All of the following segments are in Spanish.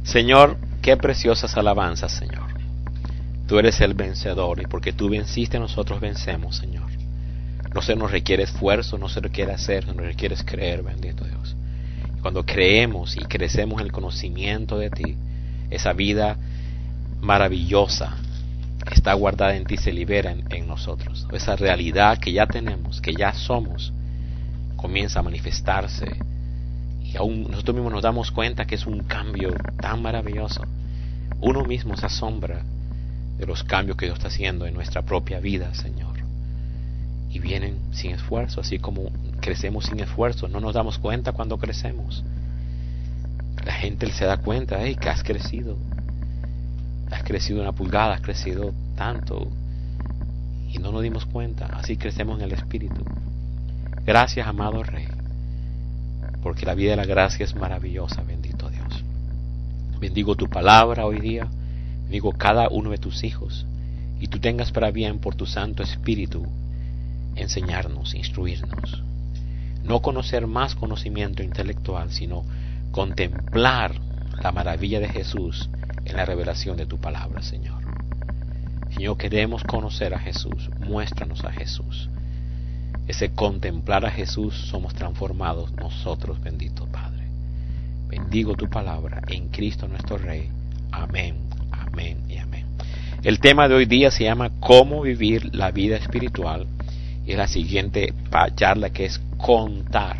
Señor, qué preciosas alabanzas, Señor. Tú eres el vencedor, y porque tú venciste, nosotros vencemos, Señor. No se nos requiere esfuerzo, no se requiere hacer, nos requiere creer, bendito Dios. Cuando creemos y crecemos en el conocimiento de ti, esa vida maravillosa está guardada en ti, se libera en nosotros. Esa realidad que ya tenemos, que ya somos, comienza a manifestarse. Y aún nosotros mismos nos damos cuenta que es un cambio tan maravilloso. Uno mismo se asombra de los cambios que Dios está haciendo en nuestra propia vida, Señor. Y vienen sin esfuerzo, así como crecemos sin esfuerzo. No nos damos cuenta cuando crecemos. La gente se da cuenta, hey, que has crecido una pulgada, has crecido tanto, y no nos dimos cuenta. Así crecemos en el Espíritu. Gracias, amado Rey, porque la vida de la gracia es maravillosa, bendito Dios. Bendigo tu palabra hoy día, bendigo cada uno de tus hijos, y tú tengas para bien por tu Santo Espíritu enseñarnos, instruirnos. No conocer más conocimiento intelectual, sino contemplar la maravilla de Jesús en la revelación de tu palabra, Señor. Señor, queremos conocer a Jesús, muéstranos a Jesús. Ese contemplar a Jesús, somos transformados nosotros, bendito Padre. Bendigo tu palabra en Cristo nuestro Rey. Amén, amén y amén. El tema de hoy día se llama ¿Cómo vivir la vida espiritual? Y es la siguiente charla, que es contar.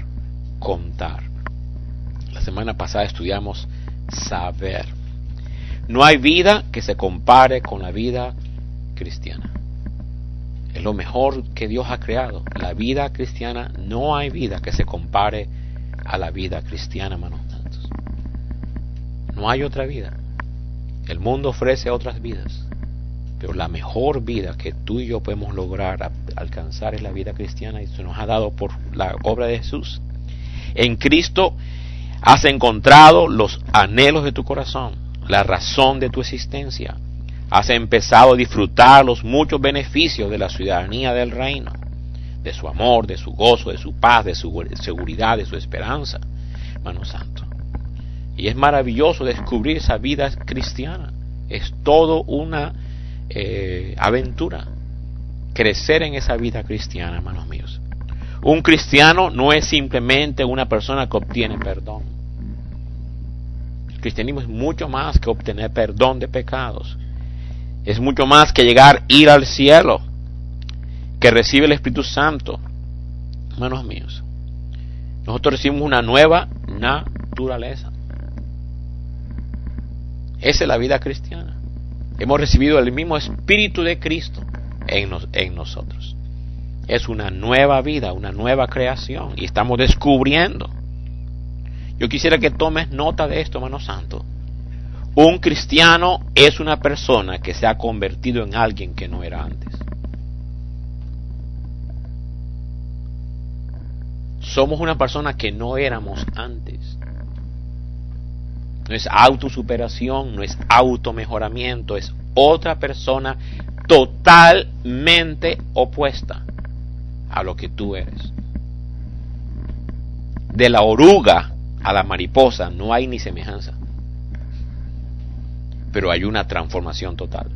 La semana pasada estudiamos saber. No hay vida que se compare con la vida cristiana. Es lo mejor que Dios ha creado. La vida cristiana, no hay vida que se compare a la vida cristiana, hermanos santos. No hay otra vida. El mundo ofrece otras vidas, pero la mejor vida que tú y yo podemos lograr alcanzar es la vida cristiana, y se nos ha dado por la obra de Jesús. En Cristo has encontrado los anhelos de tu corazón, la razón de tu existencia. Has empezado a disfrutar los muchos beneficios de la ciudadanía del reino, de su amor, de su gozo, de su paz, de su seguridad, de su esperanza, hermano santo. Y es maravilloso descubrir esa vida cristiana. Es todo una aventura crecer en esa vida cristiana, hermanos míos. Un cristiano no es simplemente una persona que obtiene perdón. El cristianismo es mucho más que obtener perdón de pecados. Es mucho más que ir al cielo, que recibe el Espíritu Santo. Hermanos míos, nosotros recibimos una nueva naturaleza. Esa es la vida cristiana. Hemos recibido el mismo Espíritu de Cristo en nosotros. Es una nueva vida, una nueva creación, y estamos descubriendo. Yo quisiera que tomes nota de esto, hermano santo. Un cristiano es una persona que se ha convertido en alguien que no era antes. Somos una persona que no éramos antes. No es autosuperación, no es automejoramiento, es otra persona totalmente opuesta a lo que tú eres. De la oruga a la mariposa no hay ni semejanza, pero hay una transformación total.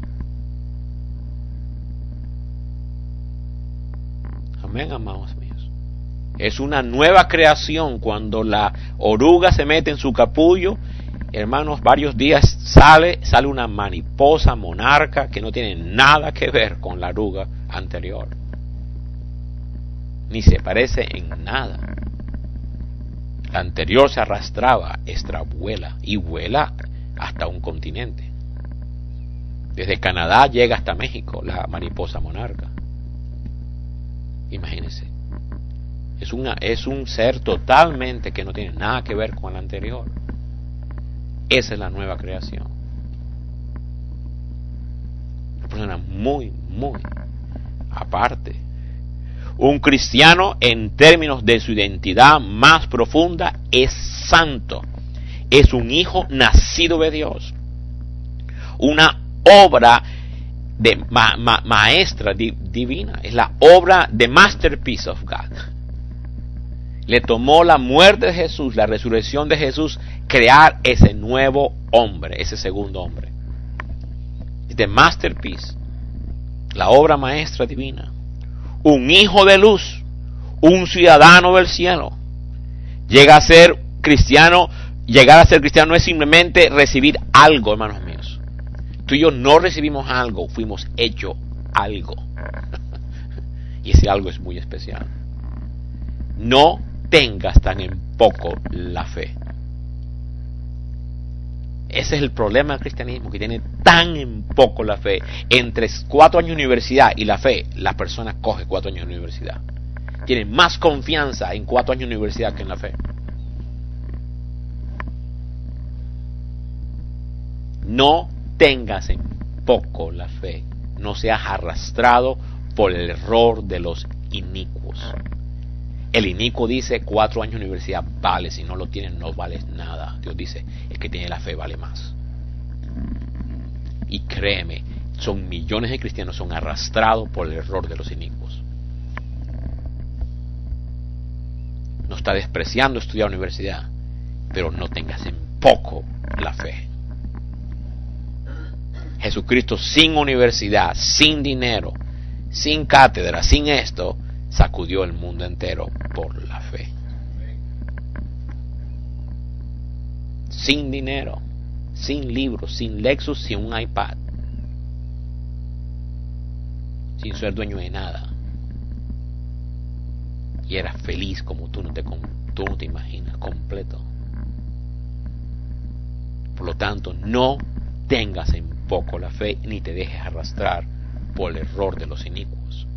Amén, amados míos. Es una nueva creación. Cuando la oruga se mete en su capullo, hermanos, varios días sale una mariposa monarca que no tiene nada que ver con la oruga anterior, ni se parece en nada. La anterior se arrastraba, esta vuela, y vuela hasta un continente. Desde Canadá llega hasta México la mariposa monarca. Imagínense. Es un ser totalmente que no tiene nada que ver con el anterior. Esa es la nueva creación. Una persona muy, muy aparte. Un cristiano, en términos de su identidad más profunda, es santo. Es un hijo nacido de Dios. Una obra de maestra divina. Es la obra de masterpiece of God. Le tomó la muerte de Jesús, la resurrección de Jesús, crear ese nuevo hombre, ese segundo hombre. The masterpiece, la obra maestra divina, un hijo de luz, un ciudadano del cielo. Llegar a ser cristiano no es simplemente recibir algo, hermanos míos. Tú y yo no recibimos algo, fuimos hechos algo. Y ese algo es muy especial. No tengas tan en poco la fe. Ese es el problema del cristianismo, que tiene tan en poco la fe. Entre 4 años de universidad y la fe, la persona coge 4 años de universidad. Tienen más confianza en 4 años de universidad que en la fe. No tengas en poco la fe. No seas arrastrado por el error de los inicuos. El inicuo dice 4 años de universidad vale, si no lo tienes no vales nada. Dios dice, el que tiene la fe vale más. Y créeme, son millones de cristianos son arrastrados por el error de los inicuos. No está despreciando estudiar universidad, pero no tengas en poco la fe. Jesucristo sin universidad, sin dinero, sin cátedra, sin esto, sacudió el mundo entero por la fe. Sin dinero, sin libros, sin Lexus, sin un iPad, sin ser dueño de nada. Y era feliz como tú no te imaginas, completo. Por lo tanto, no tengas en poco la fe, ni te dejes arrastrar por el error de los inicuos.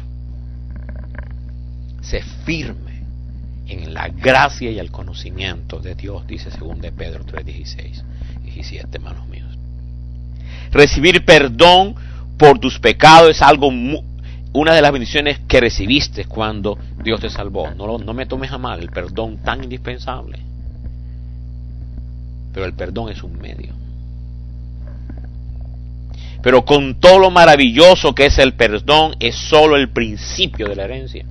Sé firme en la gracia y el conocimiento de Dios, dice 2 de Pedro 3:16, 17, hermanos míos. Recibir perdón por tus pecados es algo una de las bendiciones que recibiste cuando Dios te salvó. No me tomes a mal el perdón tan indispensable. Pero el perdón es un medio. Pero con todo lo maravilloso que es el perdón, es solo el principio de la herencia.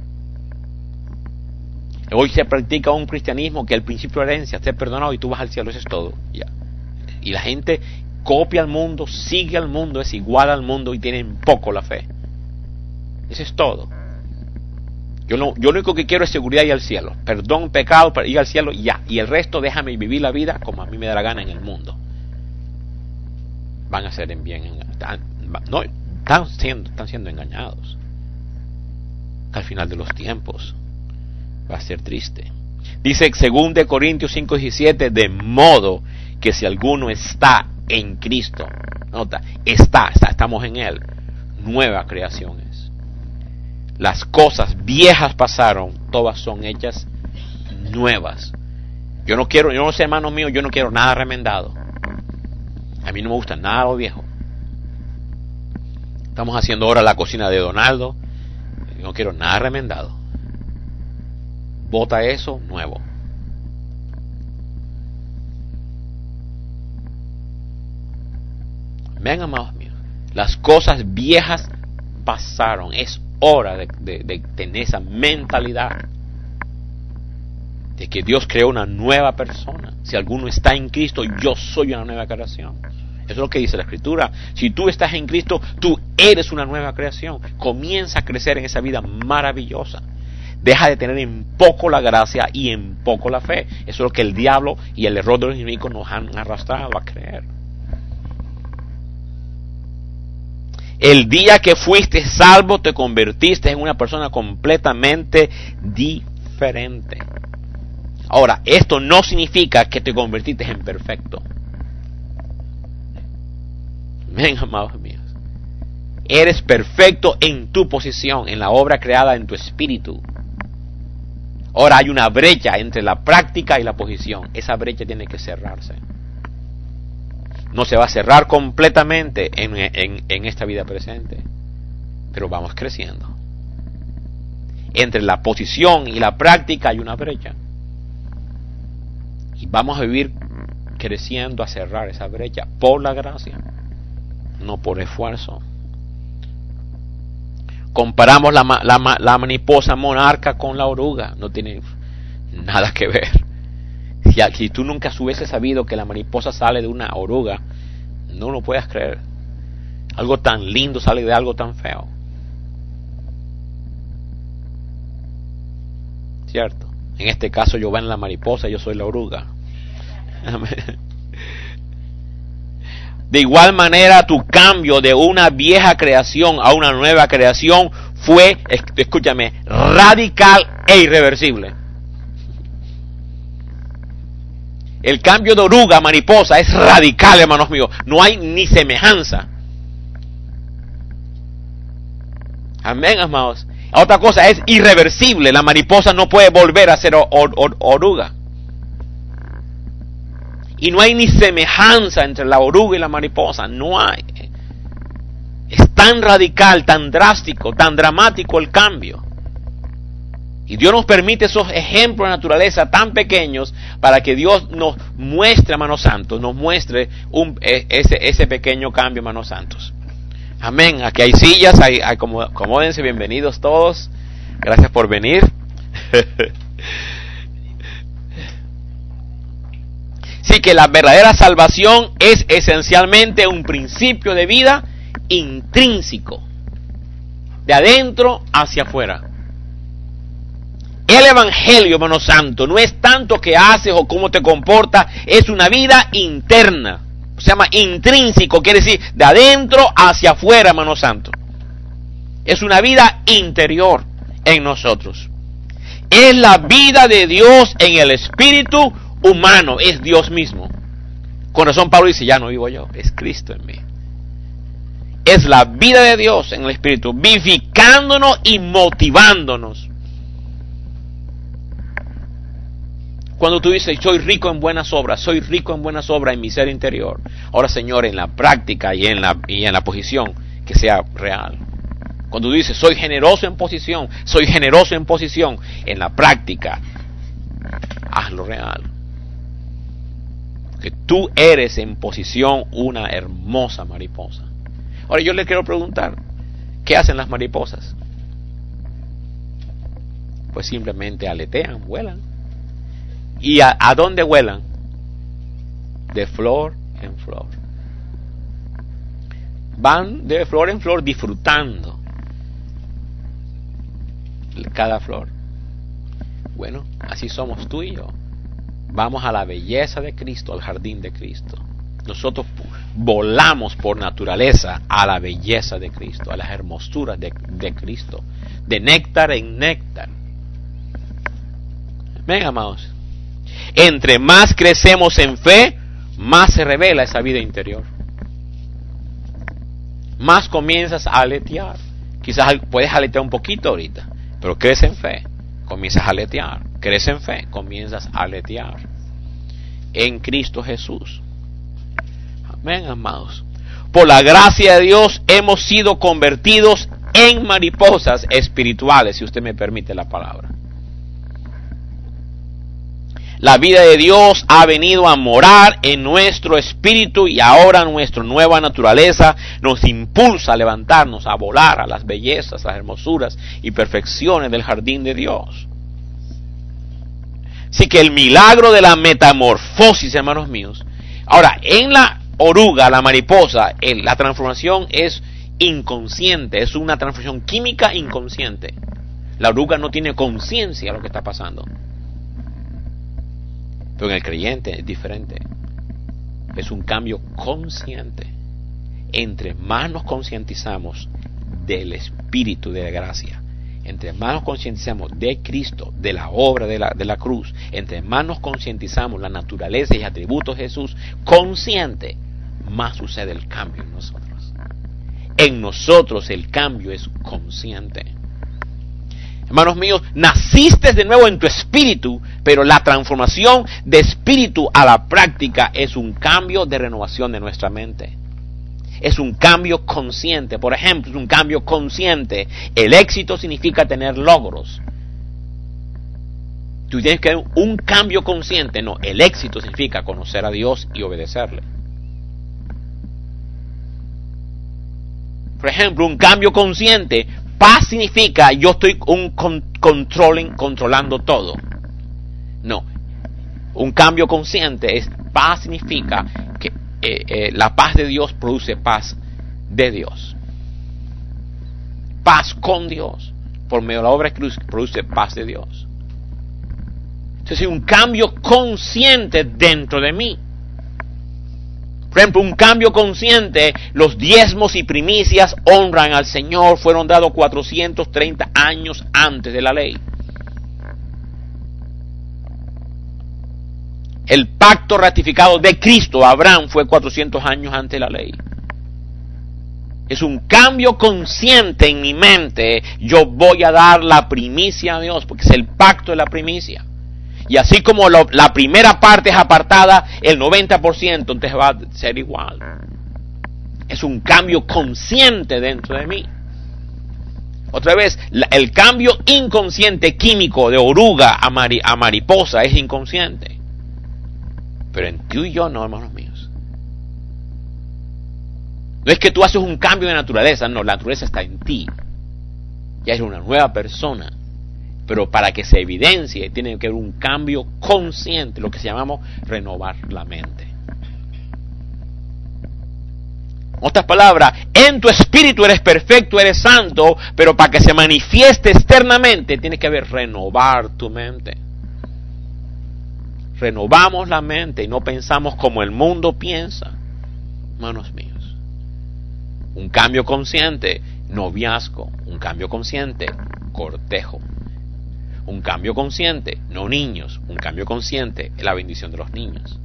Hoy se practica un cristianismo que el principio de la herencia, ser perdonado y tú vas al cielo, eso es todo. Ya. Y la gente copia al mundo, sigue al mundo, es igual al mundo y tienen poco la fe. Eso es todo. Yo lo único que quiero es seguridad y al cielo. Perdón, pecado, para ir al cielo, ya. Y el resto déjame vivir la vida como a mí me da la gana en el mundo. Van a ser en bien. Están siendo engañados. Al final de los tiempos va a ser triste. Dice 2 de Corintios 5:17, de modo que si alguno está en Cristo, nota, estamos en Él, nueva creación es. Las cosas viejas pasaron, todas son hechas nuevas. Yo no sé, hermanos míos, yo no quiero nada remendado. A mí no me gusta nada lo viejo. Estamos haciendo ahora la cocina de Donaldo. Yo no quiero nada remendado. Bota eso nuevo. Ven, amados míos. Las cosas viejas pasaron. Es hora de tener esa mentalidad de que Dios creó una nueva persona. Si alguno está en Cristo, yo soy una nueva creación. Eso es lo que dice la Escritura. Si tú estás en Cristo, tú eres una nueva creación. Comienza a crecer en esa vida maravillosa. Deja de tener en poco la gracia y en poco la fe. Eso es lo que el diablo y el error de los enemigos nos han arrastrado a creer. El día que fuiste salvo, te convertiste en una persona completamente diferente. Ahora, esto no significa que te convertiste en perfecto. Ven, amados míos. Eres perfecto en tu posición, en la obra creada en tu espíritu. Ahora hay una brecha entre la práctica y la posición. Esa brecha tiene que cerrarse. No se va a cerrar completamente en esta vida presente, pero vamos creciendo. Entre la posición y la práctica hay una brecha. Y vamos a vivir creciendo a cerrar esa brecha por la gracia, no por esfuerzo. Comparamos la mariposa monarca con la oruga. No tiene nada que ver. Si tú nunca hubiese sabido que la mariposa sale de una oruga, no lo puedes creer. Algo tan lindo sale de algo tan feo. ¿Cierto? En este caso yo ven la mariposa, yo soy la oruga. Amén. De igual manera, tu cambio de una vieja creación a una nueva creación fue, escúchame, radical e irreversible. El cambio de oruga a mariposa es radical, hermanos míos. No hay ni semejanza. Amén, amados. Otra cosa es irreversible. La mariposa no puede volver a ser oruga. Y no hay ni semejanza entre la oruga y la mariposa. No hay. Es tan radical, tan drástico, tan dramático el cambio. Y Dios nos permite esos ejemplos de naturaleza tan pequeños para que Dios nos muestre, hermanos santos, nos muestre ese pequeño cambio, hermanos santos. Amén. Aquí hay sillas, acomódense, bienvenidos todos. Gracias por venir. Sí, que la verdadera salvación es esencialmente un principio de vida intrínseco, de adentro hacia afuera. El evangelio, hermano santo, no es tanto que haces o cómo te comportas, es una vida interna. Se llama intrínseco, quiere decir de adentro hacia afuera, hermano santo. Es una vida interior en nosotros. Es la vida de Dios en el espíritu humano, es Dios mismo. Con razón Pablo dice, ya no vivo yo, es Cristo en mí. Es la vida de Dios en el espíritu, vivificándonos y motivándonos. Cuando tú dices, soy rico en buenas obras en mi ser interior. Ahora, Señor, en la práctica y en la posición, que sea real. Cuando tú dices, soy generoso en posición, en la práctica, hazlo real. Que tú eres en posición una hermosa mariposa. Ahora yo le quiero preguntar, ¿qué hacen las mariposas? Pues simplemente aletean, vuelan. ¿Y a dónde vuelan? De flor en flor. Van de flor en flor disfrutando cada flor. Bueno, así somos tú y yo. Vamos a la belleza de Cristo, al jardín de Cristo. Nosotros volamos por naturaleza a la belleza de Cristo, a las hermosuras de Cristo, de néctar en néctar. Ven, amados. Entre más crecemos en fe, más se revela esa vida interior. Más comienzas a aletear. Quizás puedes aletear un poquito ahorita, pero crece en fe, comienzas a aletear. Crece en fe, comienzas a aletear. En Cristo Jesús. Amén, amados. Por la gracia de Dios hemos sido convertidos en mariposas espirituales, si usted me permite la palabra. La vida de Dios ha venido a morar en nuestro espíritu y ahora nuestra nueva naturaleza nos impulsa a levantarnos, a volar a las bellezas, las hermosuras y perfecciones del jardín de Dios. Así que el milagro de la metamorfosis, hermanos míos. Ahora, en la oruga, la mariposa, la transformación es inconsciente, es una transformación química inconsciente. La oruga no tiene conciencia de lo que está pasando. Pero en el creyente es diferente. Es un cambio consciente. Entre más nos concientizamos del Espíritu de la gracia, entre más nos concientizamos de Cristo, de la obra de la cruz, entre más nos concientizamos la naturaleza y atributos de Jesús consciente, más sucede el cambio en nosotros. En nosotros el cambio es consciente. Hermanos míos, naciste de nuevo en tu espíritu, pero la transformación de espíritu a la práctica es un cambio de renovación de nuestra mente. Es un cambio consciente. Por ejemplo, es un cambio consciente. El éxito significa tener logros. Tú tienes que tener un cambio consciente. No, el éxito significa conocer a Dios y obedecerle. Por ejemplo, un cambio consciente. Paz significa yo estoy controlando todo. No. Un cambio consciente paz significa que la paz de Dios produce paz de Dios. Paz con Dios. Por medio de la obra de Cristo produce paz de Dios. Entonces, un cambio consciente dentro de mí. Por ejemplo, un cambio consciente, los diezmos y primicias honran al Señor, fueron dados 430 años antes de la ley. El pacto ratificado de Cristo a Abraham fue 400 años antes de la ley. Es un cambio consciente en mi mente. Yo voy a dar la primicia a Dios, porque es el pacto de la primicia. Y así como la primera parte es apartada, el 90% entonces va a ser igual. Es un cambio consciente dentro de mí. Otra vez, el cambio inconsciente químico de oruga a mariposa es inconsciente. Pero en tú y yo no, hermanos míos. No es que tú haces un cambio de naturaleza, no, la naturaleza está en ti. Ya eres una nueva persona. Pero para que se evidencie, tiene que haber un cambio consciente, lo que llamamos renovar la mente. En otras palabras, en tu espíritu eres perfecto, eres santo, pero para que se manifieste externamente, tiene que haber renovar tu mente. Renovamos la mente y no pensamos como el mundo piensa. Hermanos míos, un cambio consciente, noviazgo. Un cambio consciente, cortejo. Un cambio consciente, no niños. Un cambio consciente es la bendición de los niños.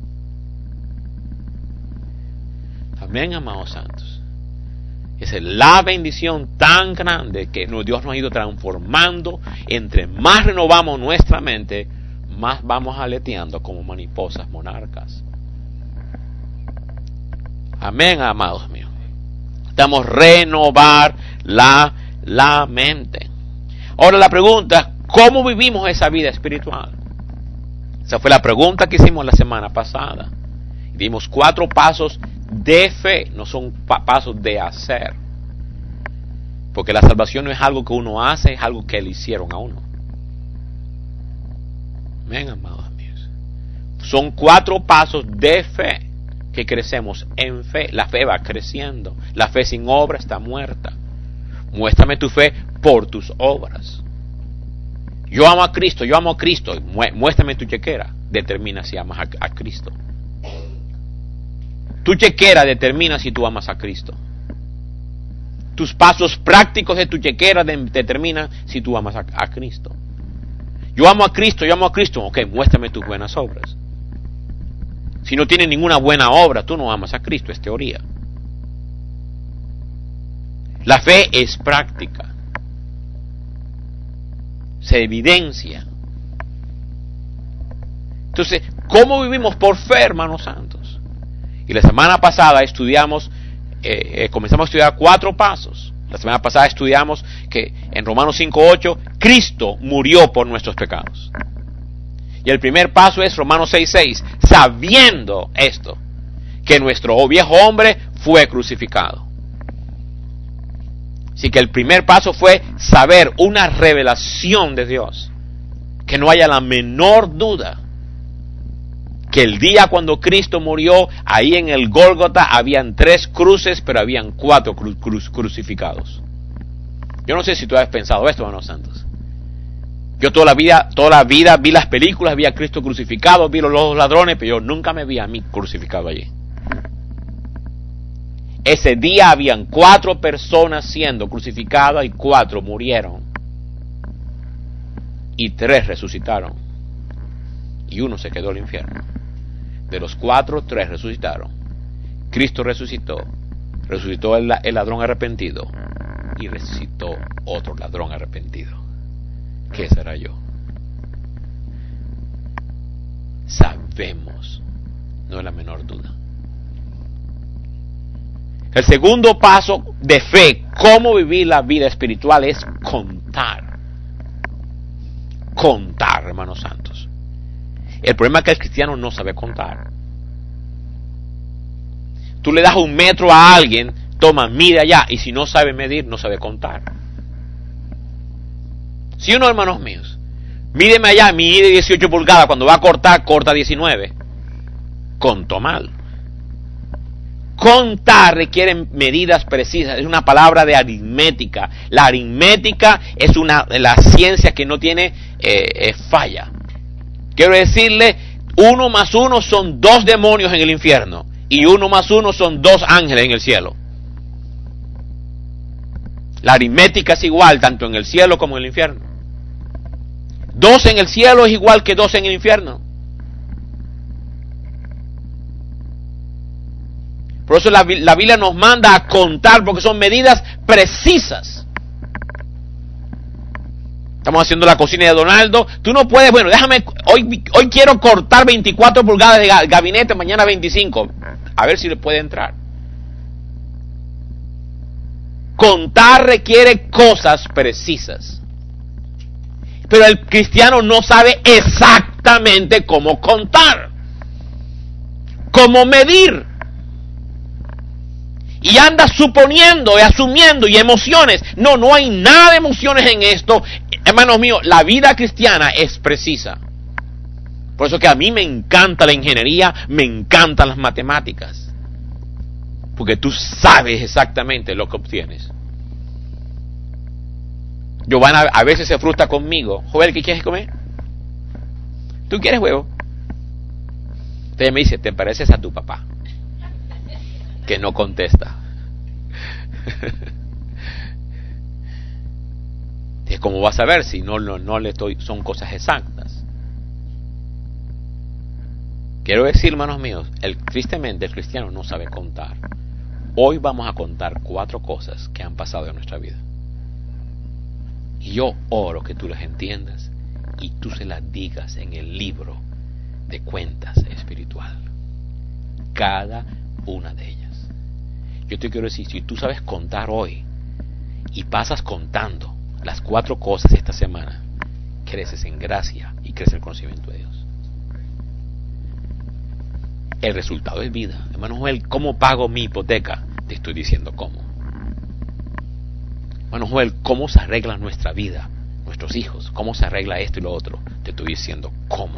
Amén, amados santos. Esa es la bendición tan grande que Dios nos ha ido transformando. Entre más renovamos nuestra mente, más vamos aleteando como mariposas monarcas. Amén, amados míos. Estamos renovar la mente. Ahora la pregunta, ¿cómo vivimos esa vida espiritual? Esa fue la pregunta que hicimos la semana pasada. Dimos 4 pasos de fe, no son pasos de hacer. Porque la salvación no es algo que uno hace, es algo que le hicieron a uno. Amén, amados míos. Son 4 pasos de fe que crecemos en fe. La fe va creciendo. La fe sin obra está muerta. Muéstrame tu fe por tus obras. Yo amo a Cristo, yo amo a Cristo. Muéstrame tu chequera. Determina si amas a Cristo. Tu chequera determina si tú amas a Cristo. Tus pasos prácticos de tu chequera determinan si tú amas a Cristo. Yo amo a Cristo, yo amo a Cristo. Ok, muéstrame tus buenas obras. Si no tienes ninguna buena obra, tú no amas a Cristo, es teoría. La fe es práctica. Se evidencia. Entonces, ¿cómo vivimos por fe, hermanos santos? Y la semana pasada comenzamos a estudiar 4 pasos. La semana pasada estudiamos que en Romanos 5:8, Cristo murió por nuestros pecados. Y el primer paso es Romanos 6:6, sabiendo esto, que nuestro viejo hombre fue crucificado. Así que el primer paso fue saber una revelación de Dios. Que no haya la menor duda que el día cuando Cristo murió, ahí en el Gólgota habían 3 cruces, pero habían 4 crucificados. Yo no sé si tú has pensado esto, hermanos santos. Yo toda la vida vi las películas, vi a Cristo crucificado, vi los ladrones, pero yo nunca me vi a mí crucificado allí. Ese día habían 4 personas siendo crucificadas y 4 murieron. Y 3 resucitaron. Y 1 se quedó en el infierno. De los 4, 3 resucitaron. Cristo resucitó. Resucitó el ladrón arrepentido. Y resucitó otro ladrón arrepentido. ¿Qué será yo? Sabemos. No hay la menor duda. El segundo paso de fe, cómo vivir la vida espiritual, es contar. Contar, hermanos santos. El problema es que el cristiano no sabe contar. Tú le das 1 metro a alguien, toma, mide allá, y si no sabe medir, no sabe contar. ¿Sí o no, hermanos míos? Mídeme allá, mide 18 pulgadas, cuando va a cortar, corta 19. Contó mal. Contar requiere medidas precisas, es una palabra de aritmética. La aritmética es una de las ciencias que no tiene falla. Quiero decirle, 1 más 1 son 2 demonios en el infierno, y 1 más 1 son 2 ángeles en el cielo. La aritmética es igual tanto en el cielo como en el infierno. 2 en el cielo es igual que 2 en el infierno. Por eso la Biblia nos manda a contar, porque son medidas precisas. Estamos haciendo la cocina de Donaldo. Tú no puedes, bueno, déjame, hoy quiero cortar 24 pulgadas de gabinete, mañana 25. A ver si le puede entrar. Contar requiere cosas precisas. Pero el cristiano no sabe exactamente cómo contar, cómo medir. Y anda suponiendo y asumiendo y emociones. No hay nada de emociones en esto. Hermanos míos, la vida cristiana es precisa. Por eso que a mí me encanta la ingeniería, me encantan las matemáticas. Porque tú sabes exactamente lo que obtienes. Giovanna a veces se frustra conmigo. Joven, ¿qué quieres comer? ¿Tú quieres huevo? Entonces me dice, te pareces a tu papá, que no contesta. Es como vas a ver si no le estoy, son cosas exactas. Quiero decir, hermanos míos, tristemente el cristiano no sabe contar. Hoy vamos a contar 4 cosas que han pasado en nuestra vida. Y yo oro que tú las entiendas y tú se las digas en el libro de cuentas espiritual. Cada una de ellas. Yo te quiero decir, si tú sabes contar hoy y pasas contando las 4 cosas esta semana, creces en gracia y creces en el conocimiento de Dios. El resultado es vida. Hermano Joel, ¿cómo pago mi hipoteca? Te estoy diciendo cómo. Hermano Joel, ¿cómo se arregla nuestra vida? Nuestros hijos, ¿cómo se arregla esto y lo otro? Te estoy diciendo cómo.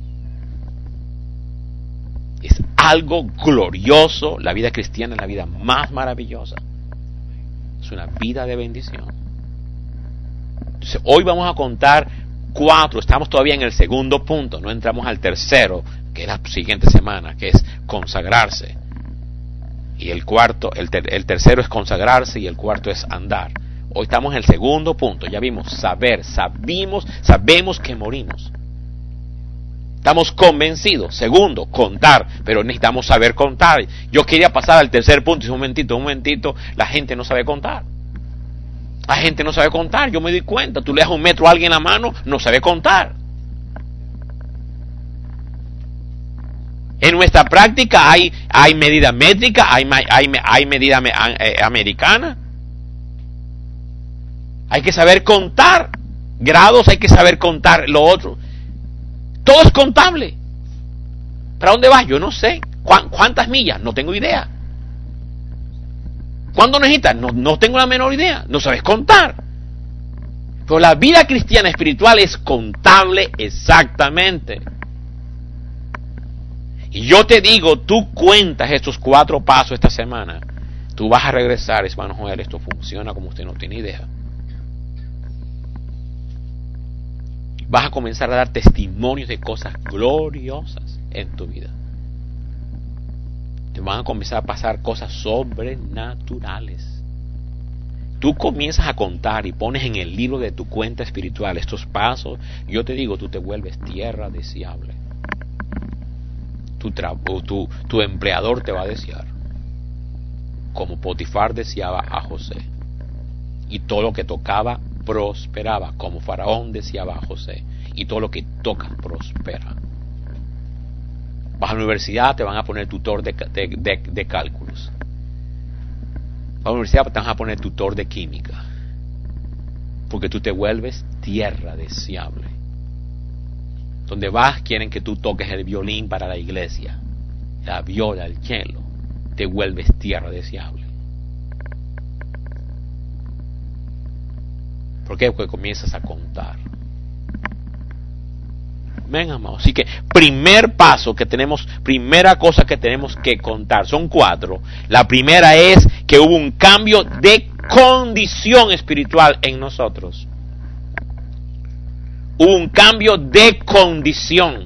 Es algo glorioso. La vida cristiana es la vida más maravillosa. Es una vida de bendición. Entonces, hoy vamos a contar 4. Estamos todavía en el segundo punto. No entramos al tercero, que es la siguiente semana, que es consagrarse. Y el tercero es consagrarse y el cuarto es andar. Hoy estamos en el segundo punto. Ya vimos sabemos que morimos. Estamos convencidos. Segundo, contar, pero necesitamos saber contar. Yo quería pasar al tercer punto. Un momentito, la gente no sabe contar. La gente no sabe contar, yo me doy cuenta. Tú le das 1 metro a alguien en la mano, no sabe contar. En nuestra práctica hay medida métrica, hay medida americana. Hay que saber contar grados, hay que saber contar lo otro. Todo es contable. ¿Para dónde vas? Yo no sé. ¿Cuántas millas? No tengo idea. ¿Cuándo necesitas? No tengo la menor idea. No sabes contar. Pero la vida cristiana espiritual es contable exactamente. Y yo te digo, tú cuentas estos 4 pasos esta semana. Tú vas a regresar, hermano Joel, esto funciona como usted no tiene idea. Vas a comenzar a dar testimonios de cosas gloriosas en tu vida. Te van a comenzar a pasar cosas sobrenaturales. Tú comienzas a contar y pones en el libro de tu cuenta espiritual estos pasos. Yo te digo, tú te vuelves tierra deseable. Tu empleador te va a desear. Como Potifar deseaba a José. Y todo lo que tocaba prosperaba, como Faraón deseaba a José. Y todo lo que toca prospera. Vas a la universidad, te van a poner tutor de cálculos. Vas a la universidad, te van a poner tutor de química. Porque tú te vuelves tierra deseable. Donde vas, quieren que tú toques el violín para la iglesia, la viola, el cello. Te vuelves tierra deseable. ¿Por qué? Porque comienzas a contar. Ven, amado. Así que primer paso que tenemos, primera cosa que tenemos que contar, son 4. La primera es que hubo un cambio de condición espiritual en nosotros. Hubo un cambio de condición.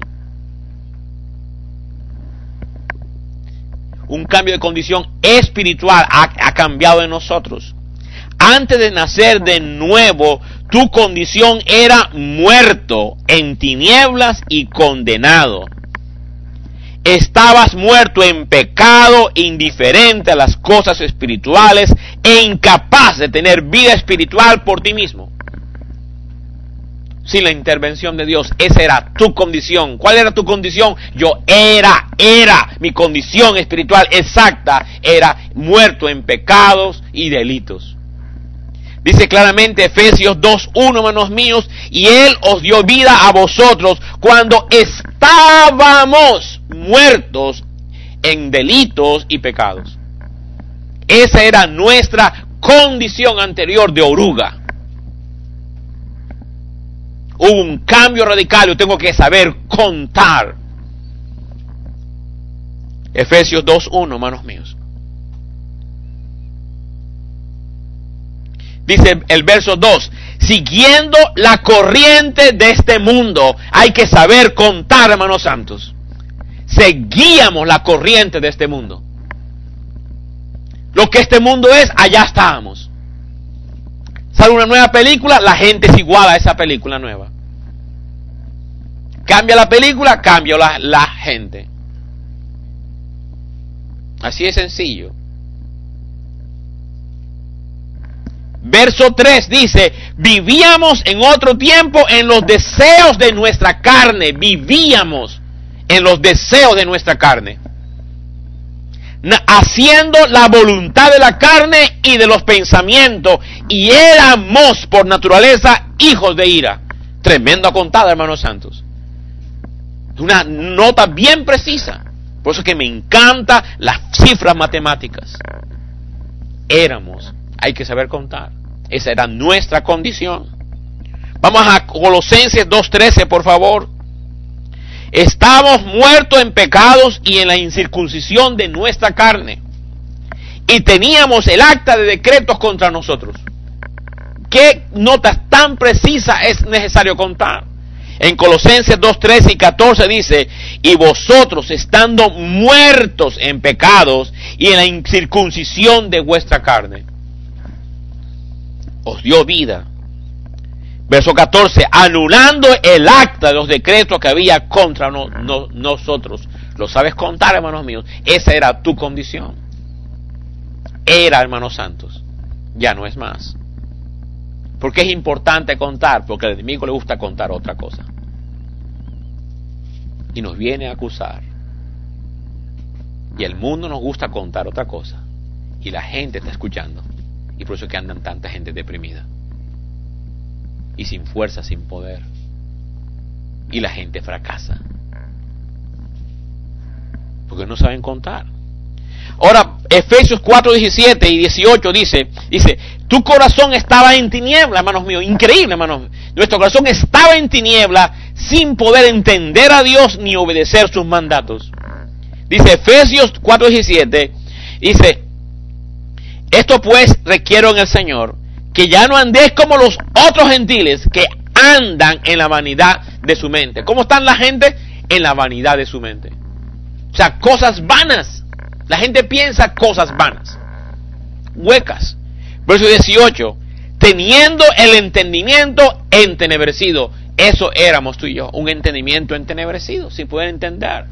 Un cambio de condición espiritual ha cambiado en nosotros. Antes de nacer de nuevo, tu condición era muerto en tinieblas y condenado. Estabas muerto en pecado, indiferente a las cosas espirituales e incapaz de tener vida espiritual por ti mismo. Sin la intervención de Dios, esa era tu condición. ¿Cuál era tu condición? Mi condición espiritual exacta era muerto en pecados y delitos. Dice claramente Efesios 2:1, hermanos míos, y Él os dio vida a vosotros cuando estábamos muertos en delitos y pecados. Esa era nuestra condición anterior de oruga. Hubo un cambio radical, yo tengo que saber contar. Efesios 2:1, hermanos míos. Dice el verso 2, siguiendo la corriente de este mundo, hay que saber contar, hermanos santos. Seguíamos la corriente de este mundo. Lo que este mundo es, allá estábamos. Sale una nueva película, la gente es igual a esa película nueva. Cambia la película, cambia la gente. Así es sencillo. Verso 3 dice, vivíamos en otro tiempo en los deseos de nuestra carne. Vivíamos en los deseos de nuestra carne. Haciendo la voluntad de la carne y de los pensamientos. Y éramos por naturaleza hijos de ira. Tremendo contada, hermanos santos. Una nota bien precisa. Por eso es que me encantan las cifras matemáticas. Éramos. Hay que saber contar. Esa era nuestra condición. Vamos a Colosenses 2:13, por favor. Estamos muertos en pecados y en la incircuncisión de nuestra carne. Y teníamos el acta de decretos contra nosotros. ¿Qué notas tan precisas es necesario contar? En Colosenses 2:13 y 14 dice, y vosotros estando muertos en pecados y en la incircuncisión de vuestra carne, os dio vida. Verso 14, anulando el acta de los decretos que había contra nosotros. ¿Lo sabes contar, hermanos míos? Esa era tu condición. Era, hermanos santos. Ya no es más. ¿Por qué es importante contar? Porque al enemigo le gusta contar otra cosa. Y nos viene a acusar. Y el mundo nos gusta contar otra cosa. Y la gente está escuchando. Y por eso es que andan tanta gente deprimida. Y sin fuerza, sin poder. Y la gente fracasa. Porque no saben contar. Ahora, Efesios 4:17 y 18 dice, tu corazón estaba en tiniebla, hermanos míos. Increíble, hermanos. Nuestro corazón estaba en tiniebla sin poder entender a Dios ni obedecer sus mandatos. Dice Efesios 4:17, dice, esto pues requiero en el Señor, que ya no andéis como los otros gentiles que andan en la vanidad de su mente. ¿Cómo están la gente? En la vanidad de su mente. O sea, cosas vanas. La gente piensa cosas vanas, huecas. Verso 18, teniendo el entendimiento entenebrecido. Eso éramos tú y yo, un entendimiento entenebrecido, sin poder entender.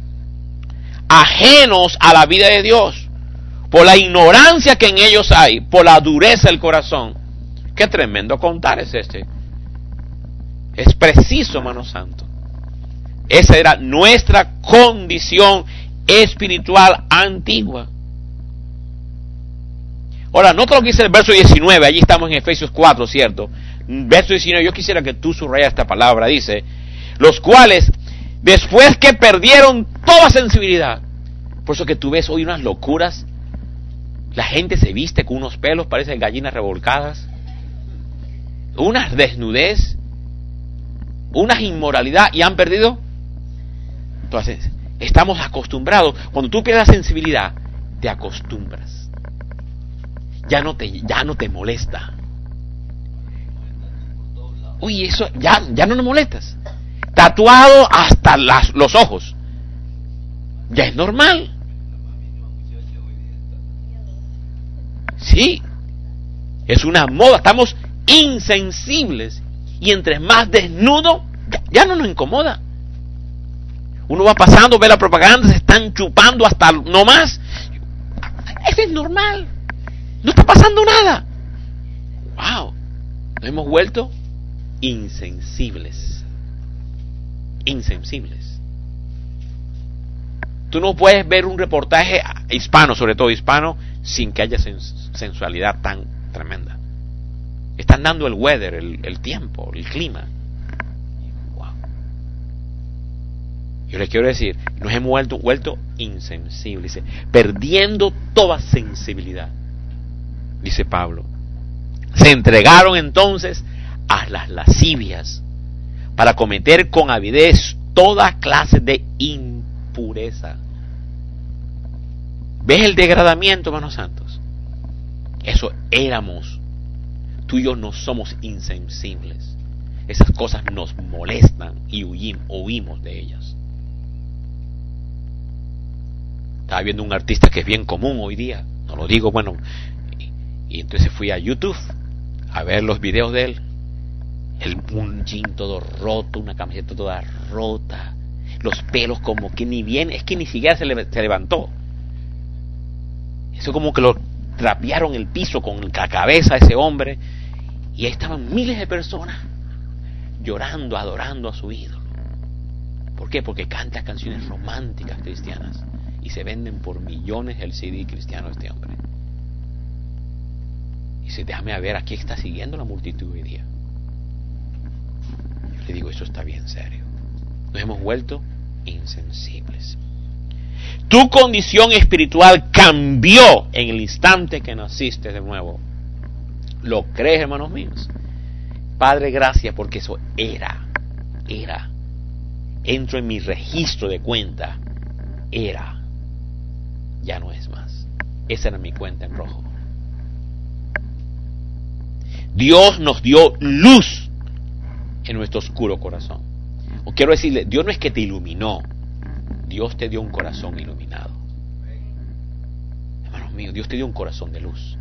Ajenos a la vida de Dios, por la ignorancia que en ellos hay, por la dureza del corazón. Qué tremendo contar es este. Es preciso, hermano santo. Esa era nuestra condición espiritual antigua. Ahora, nota lo que dice el verso 19. Allí estamos en Efesios 4, ¿cierto? Verso 19, yo quisiera que tú subrayas esta palabra. Dice, los cuales, después que perdieron toda sensibilidad. Por eso que tú ves hoy unas locuras. La gente se viste con unos pelos, parecen gallinas revolcadas. Una desnudez. unas inmoralidad y han perdido. Entonces, estamos acostumbrados. Cuando tú pierdes sensibilidad, te acostumbras. Ya no te molesta. Uy, eso ya no nos molestas. Tatuado hasta los ojos. Ya es normal. Sí. Es una moda. Estamos insensibles. Y entre más desnudo, ya no nos incomoda. Uno va pasando, ve la propaganda, se están chupando hasta no más. Eso es normal. No está pasando nada. Wow. Nos hemos vuelto insensibles. Insensibles. Tú no puedes ver un reportaje hispano, sobre todo hispano, sin que haya sensualidad tan tremenda. Están dando el weather, el tiempo, el clima. Wow. Yo les quiero decir, nos hemos vuelto insensibles, perdiendo toda sensibilidad. Dice Pablo, se entregaron entonces a las lascivias para cometer con avidez toda clase de impureza. ¿Ves el degradamiento, hermanos santos? Eso éramos. Tú y yo no somos insensibles. Esas cosas nos molestan y huimos de ellas. Estaba viendo un artista que es bien común hoy día, no lo digo, bueno, y entonces fui a YouTube a ver los videos de él. Un jean todo roto, una camiseta toda rota, los pelos como que ni siquiera se levantó. Eso como que lo trapearon el piso con la cabeza a ese hombre, y ahí estaban miles de personas llorando, adorando a su ídolo. ¿Por qué? Porque canta canciones románticas cristianas y se venden por millones el CD cristiano de este hombre. Y dice, déjame ver, aquí está siguiendo la multitud hoy día. Yo le digo, eso está bien serio. Nos hemos vuelto insensibles. Tu condición espiritual cambió en el instante que naciste de nuevo. ¿Lo crees, hermanos míos? Padre, gracias, porque eso era. Entro en mi registro de cuenta. Ya no es más. Esa era mi cuenta en rojo. Dios nos dio luz en nuestro oscuro corazón. O quiero decirle, Dios no es que te iluminó, Dios te dio un corazón iluminado. Hermanos míos, Dios te dio un corazón de luz.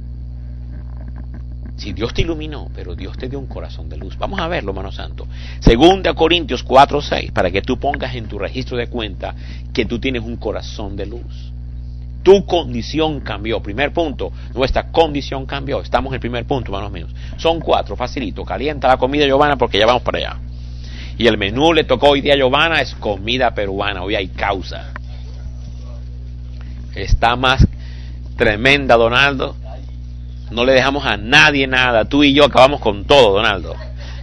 Sí, Dios te iluminó, pero Dios te dio un corazón de luz. Vamos a verlo, hermano santo. 2 Corintios 4:6, para que tú pongas en tu registro de cuenta que tú tienes un corazón de luz. Tu condición cambió. Primer punto, nuestra condición cambió. Estamos en el primer punto, hermanos míos. Son 4, facilito. Calienta la comida, Giovanna, porque ya vamos para allá. Y el menú le tocó hoy día a Giovanna, es comida peruana. Hoy hay causa. Está más tremenda, Donaldo. No le dejamos a nadie nada. Tú y yo acabamos con todo, Donaldo.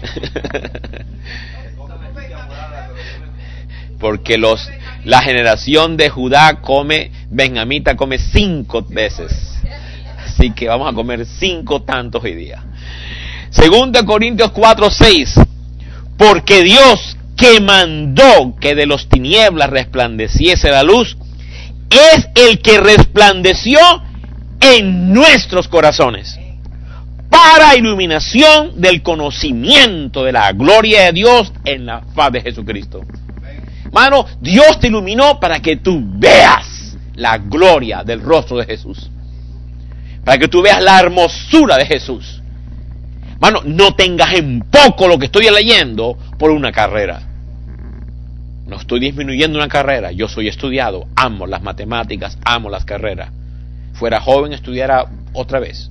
Porque la generación de Judá Benjamita come 5 veces. Así que vamos a comer 5 tantos hoy día. 2 Corintios 4:6. Porque Dios, que mandó que de los tinieblas resplandeciese la luz, es el que resplandeció en nuestros corazones para iluminación del conocimiento de la gloria de Dios en la faz de Jesucristo. Hermano, Dios te iluminó para que tú veas la gloria del rostro de Jesús, para que tú veas la hermosura de Jesús. Hermano, no tengas en poco lo que estoy leyendo por una carrera. No estoy disminuyendo una carrera. Yo soy estudiado, amo las matemáticas, amo las carreras. Fuera joven, estudiara otra vez.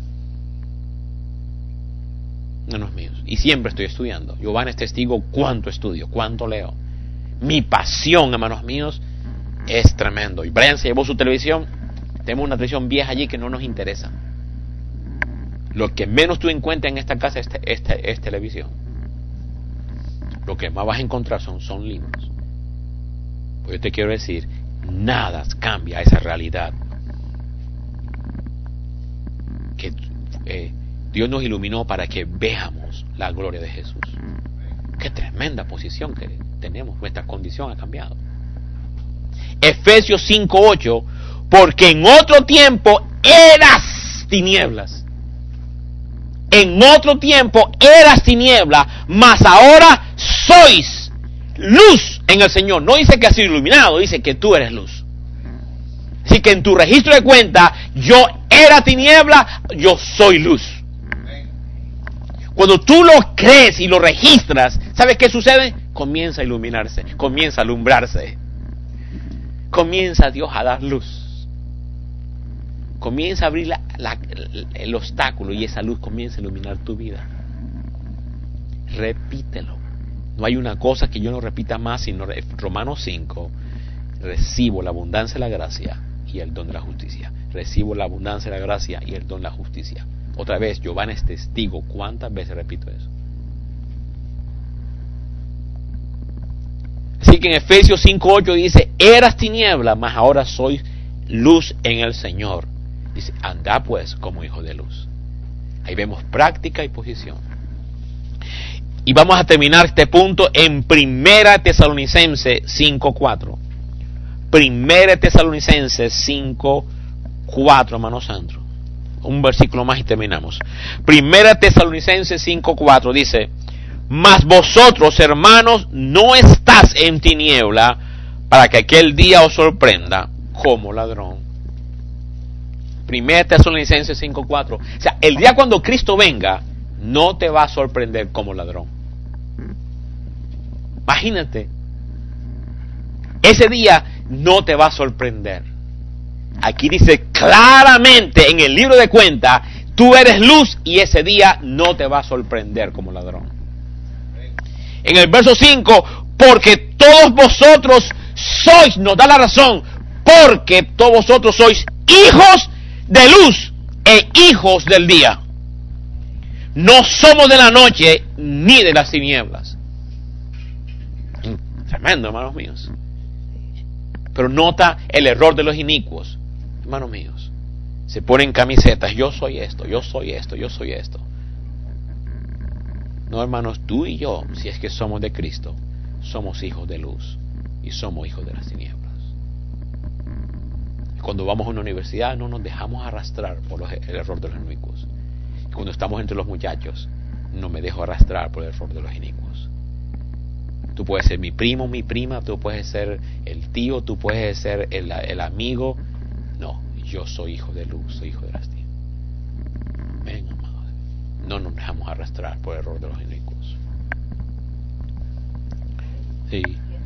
Hermanos míos, y siempre estoy estudiando. Giovanna es testigo cuánto estudio, cuánto leo. Mi pasión, hermanos míos, es tremendo. Y Brian se llevó su televisión. Tenemos una televisión vieja allí que no nos interesa. Lo que menos tú encuentras en esta casa es televisión. Lo que más vas a encontrar son libros. Pues yo te quiero decir, nada cambia esa realidad. Que Dios nos iluminó para que veamos la gloria de Jesús. Qué tremenda posición que tenemos. Nuestra condición ha cambiado. Efesios 5:8, porque en otro tiempo eras tinieblas. En otro tiempo eras tiniebla, mas ahora sois luz en el Señor. No dice que has sido iluminado, dice que tú eres luz. Así que en tu registro de cuenta, yo era tiniebla, yo soy luz. Cuando tú lo crees y lo registras, ¿sabes qué sucede? Comienza a iluminarse, comienza a alumbrarse. Comienza Dios a dar luz. Comienza a abrir el obstáculo y esa luz comienza a iluminar tu vida. Repítelo. No hay una cosa que yo no repita más, sino Romanos 5. Recibo la abundancia de la gracia y el don de la justicia. Recibo la abundancia de la gracia y el don de la justicia. Otra vez, Giovanni es testigo. ¿Cuántas veces repito eso? Así que en Efesios 5:8 dice, eras tiniebla, mas ahora sois luz en el Señor. Dice, andad pues como hijos de luz. Ahí vemos práctica y posición. Y vamos a terminar este punto en 1 Tesalonicenses 5:4. 1 Tesalonicenses 5:4, hermano santo. Un versículo más y terminamos. 1 Tesalonicenses 5:4 dice, mas vosotros, hermanos, no estás en tiniebla para que aquel día os sorprenda como ladrón. 1 Tesalonicenses 5:4. O sea, el día cuando Cristo venga, no te va a sorprender como ladrón. Imagínate. Ese día no te va a sorprender. Aquí dice claramente en el libro de cuentas, tú eres luz y ese día no te va a sorprender como ladrón. En el verso 5, porque todos vosotros sois, nos da la razón, porque todos vosotros sois hijos de luz e hijos del día. No somos de la noche ni de las tinieblas. Tremendo, hermanos míos. Pero nota el error de los inicuos. Hermanos míos, se ponen camisetas, yo soy esto, yo soy esto, yo soy esto. No, hermanos, tú y yo, si es que somos de Cristo, somos hijos de luz y somos hijos de las tinieblas. Cuando vamos a una universidad no nos dejamos arrastrar por el error de los inicuos. Y cuando estamos entre los muchachos, no me dejo arrastrar por el error de los inicuos. Tú puedes ser mi primo, mi prima, tú puedes ser el tío, tú puedes ser el amigo. No, yo soy hijo de luz, soy hijo de las tinieblas. Ven, amado. No nos dejamos arrastrar por el error de los inicuos. Sí.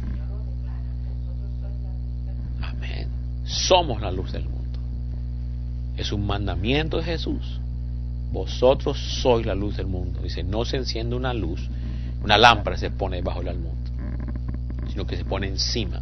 Amén. Somos la luz del mundo. Es un mandamiento de Jesús. Vosotros sois la luz del mundo. Dice, no se enciende una luz, una lámpara se pone debajo del almud, sino que se pone encima.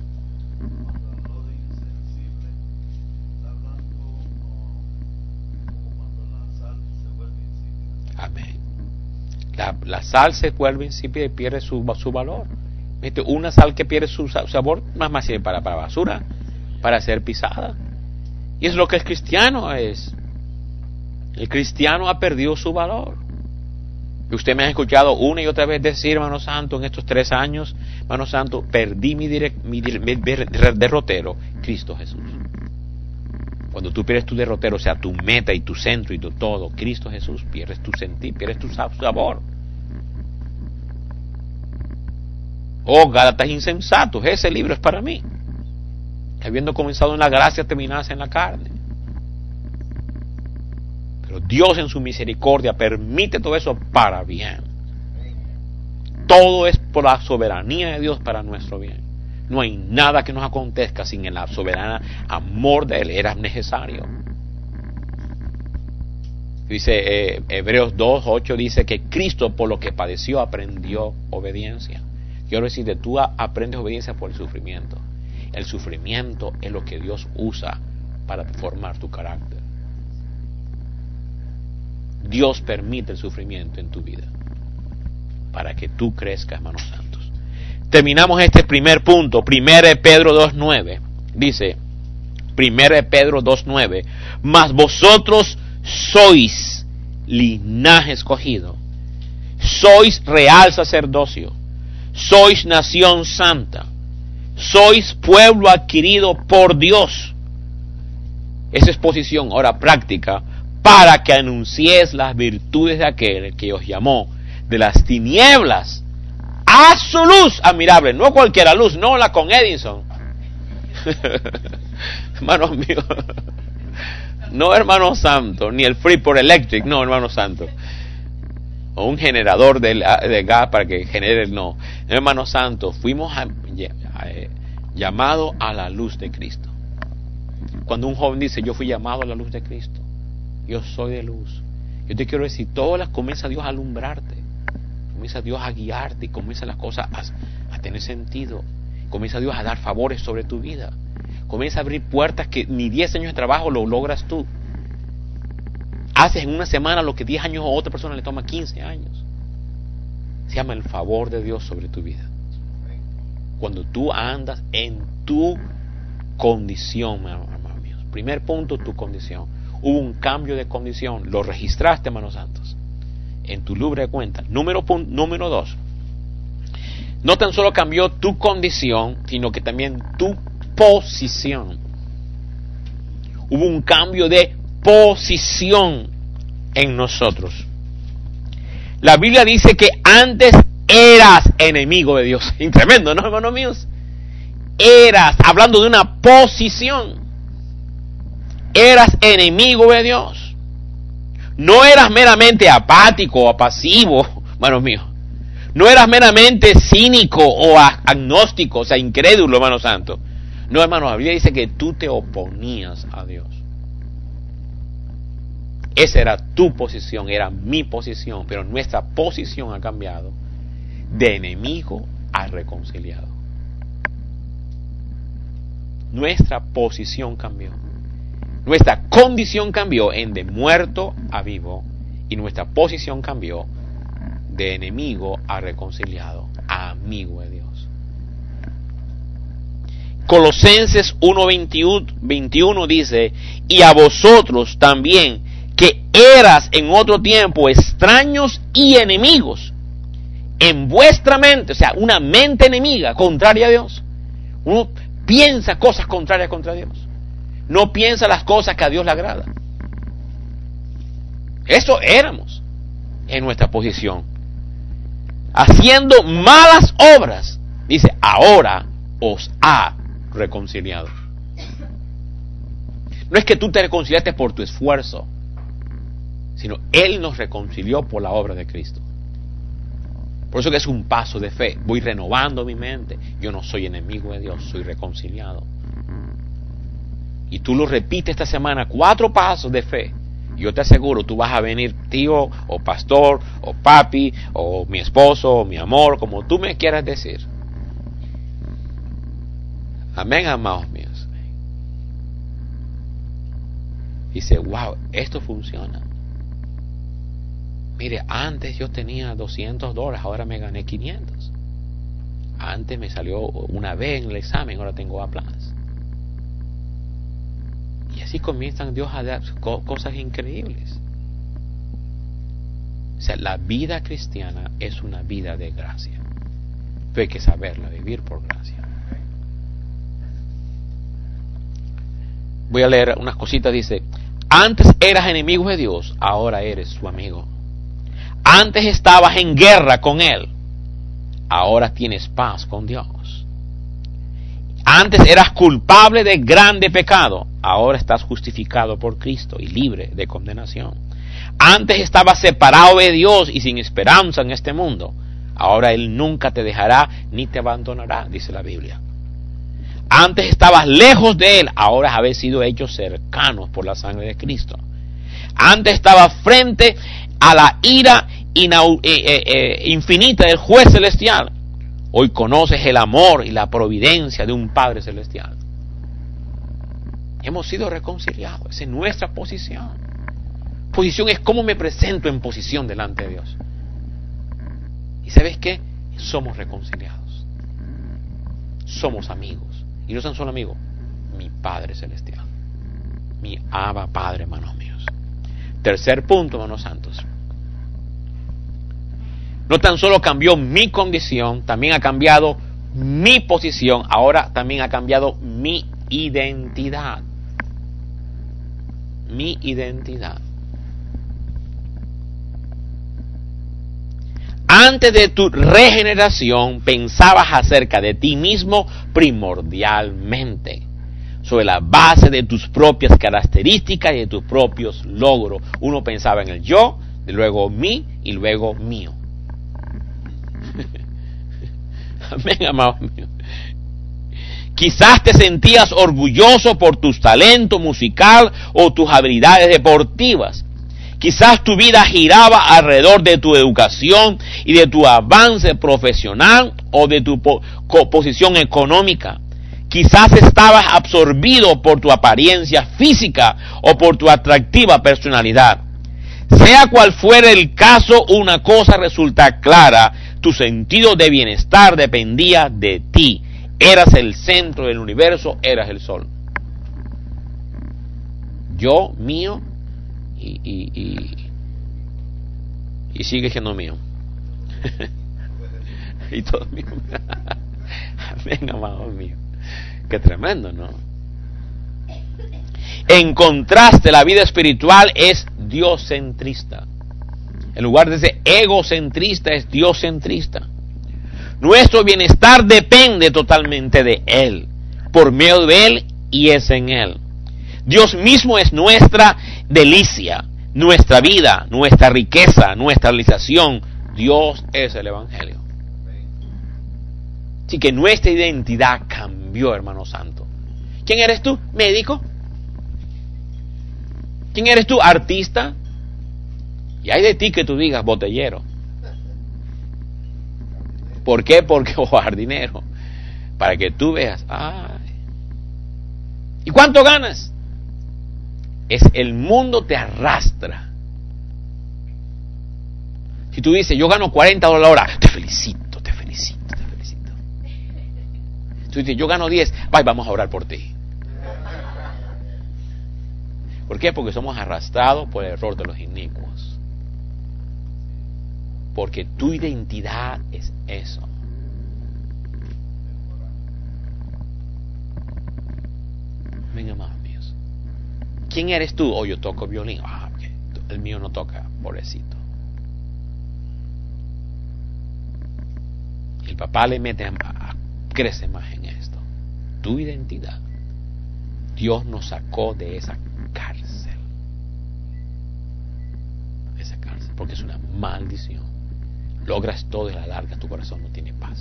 Amén. La sal se vuelve insípida y pierde su valor. Una sal que pierde su sabor más sirve para basura, para ser pisada. Y es lo que el cristiano es. El cristiano ha perdido su valor. Y usted me ha escuchado una y otra vez decir, hermano santo, en estos 3 años, hermano santo, perdí mi derrotero, Cristo Jesús. Cuando tú pierdes tu derrotero, o sea, tu meta y tu centro y tu todo, Cristo Jesús, pierdes tu sentir, pierdes tu sabor. Oh, Gálatas insensatos, ese libro es para mí. Habiendo comenzado en la gracia, terminás en la carne. Pero Dios en su misericordia permite todo eso para bien. Todo es por la soberanía de Dios para nuestro bien. No hay nada que nos acontezca sin el soberano amor de Él. Era necesario. Dice Hebreos 2:8 dice que Cristo por lo que padeció aprendió obediencia. Quiero decirte, tú aprendes obediencia por el sufrimiento. El sufrimiento es lo que Dios usa para formar tu carácter. Dios permite el sufrimiento en tu vida para que tú crezcas, hermanos santos. Terminamos este primer punto. 1 Pedro 2:9 dice, 1 Pedro 2:9, mas vosotros sois linaje escogido, sois real sacerdocio, sois nación santa, sois pueblo adquirido por Dios. Esa es posición, ahora práctica, para que anunciéis las virtudes de aquel que os llamó de las tinieblas a su luz admirable. No cualquiera luz, no la con Edison. Hermanos míos, no hermano santo, ni el Freeport Electric, no hermano santo, o un generador de gas para que genere, no, hermano santo, fuimos llamados a la luz de Cristo. Cuando un joven dice, yo fui llamado a la luz de Cristo, yo soy de luz, yo te quiero decir, todas las comienza Dios a alumbrarte, comienza Dios a guiarte y comienzan las cosas a tener sentido, comienza Dios a dar favores sobre tu vida, comienza a abrir puertas que ni 10 años de trabajo lo logras tú. Haces en una semana lo que 10 años a otra persona le toma 15 años. Se llama el favor de Dios sobre tu vida. Cuando tú andas en tu condición, hermanos míos. Primer punto, tu condición. Hubo un cambio de condición. Lo registraste, hermanos santos, en tu libro de cuenta. Número 2. No tan solo cambió tu condición, sino que también tu posición. Hubo un cambio de posición en nosotros. La Biblia dice que antes eras enemigo de Dios. Tremendo, ¿no, hermanos míos? Eras, hablando de una posición. Eras enemigo de Dios. No eras meramente apático o pasivo, hermanos míos. No eras meramente cínico o agnóstico, o sea, incrédulo, hermano santo. No, hermano, la Biblia dice que tú te oponías a Dios. Esa era tu posición, era mi posición, pero nuestra posición ha cambiado de enemigo a reconciliado. Nuestra posición cambió. Nuestra condición cambió en de muerto a vivo y nuestra posición cambió de enemigo a reconciliado, a amigo de Dios. Colosenses 1:21 dice, y a vosotros también, que eras en otro tiempo extraños y enemigos en vuestra mente, o sea, una mente enemiga, contraria a Dios. Uno piensa cosas contrarias contra Dios. No piensa las cosas que a Dios le agrada. Eso éramos en nuestra posición. Haciendo malas obras, dice, ahora os ha reconciliado. No es que tú te reconciliaste por tu esfuerzo, sino Él nos reconcilió por la obra de Cristo. Por eso que es un paso de fe. Voy renovando mi mente. Yo no soy enemigo de Dios, soy reconciliado. Y tú lo repites esta semana, 4 pasos de fe. Yo te aseguro, tú vas a venir tío, o pastor, o papi, o mi esposo, o mi amor, como tú me quieras decir. Amén, amados míos. Dice, wow, esto funciona. Mire, antes yo tenía $200, ahora me gané 500. Antes me salió una B en el examen, ahora tengo A+. Y así comienzan Dios a dar cosas increíbles. O sea, la vida cristiana es una vida de gracia. Pero hay que saberla vivir por gracia. Voy a leer unas cositas. Dice, antes eras enemigo de Dios, ahora eres su amigo. Antes estabas en guerra con Él, ahora tienes paz con Dios. Antes eras culpable de grande pecado, ahora estás justificado por Cristo y libre de condenación. Antes estabas separado de Dios y sin esperanza en este mundo, ahora Él nunca te dejará ni te abandonará, dice la Biblia. Antes estabas lejos de Él, ahora habéis sido hechos cercanos por la sangre de Cristo. Antes estabas frente a la ira infinita del juez celestial. Hoy conoces el amor y la providencia de un Padre celestial. Hemos sido reconciliados. Esa es nuestra posición. Posición es cómo me presento en posición delante de Dios. ¿Y sabes qué? Somos reconciliados. Somos amigos. Y no son solo amigos. Mi Padre celestial. Mi Abba Padre, hermanos míos. Tercer punto, hermanos santos. No tan solo cambió mi condición, también ha cambiado mi posición, ahora también ha cambiado mi identidad. Mi identidad. Antes de tu regeneración pensabas acerca de ti mismo primordialmente, sobre la base de tus propias características y de tus propios logros. Uno pensaba en el yo, luego mí y luego mío. Amén, amados míos. Quizás te sentías orgulloso por tus talentos musical o tus habilidades deportivas. Quizás tu vida giraba alrededor de tu educación y de tu avance profesional o de tu posición económica. Quizás estabas absorbido por tu apariencia física o por tu atractiva personalidad. Sea cual fuera el caso, una cosa resulta clara: tu sentido de bienestar dependía de ti. Eras el centro del universo, eras el sol. Yo, mío, y sigue siendo mío. Y todo mío. Amén, amados míos. Qué tremendo, ¿no? En contraste, la vida espiritual es diocentrista. En lugar de ser egocentrista, es diocentrista. Nuestro bienestar depende totalmente de Él, por medio de Él y es en Él. Dios mismo es nuestra delicia, nuestra vida, nuestra riqueza, nuestra realización. Dios es el Evangelio. Así que nuestra identidad cambió, hermano santo. ¿Quién eres tú? ¿Médico? ¿Quién eres tú? ¿Artista? Y hay de ti que tú digas botellero. ¿Por qué? Porque o jardinero. Para que tú veas. Ay. ¿Y cuánto ganas? Es el mundo te arrastra. Si tú dices, yo gano $40 la hora, te felicito, te felicito, te felicito. Si tú dices, yo gano 10, vamos a orar por ti. ¿Por qué? Porque somos arrastrados por el error de los inicuos. Porque tu identidad es eso. Venga, amados míos. ¿Quién eres tú? Oh, yo toco violín. Okay. El mío no toca, pobrecito. El papá le mete crece más en esto. Tu identidad. Dios nos sacó de esa cárcel. Esa cárcel, porque es una maldición. Logras todo y a la larga tu corazón no tiene paz.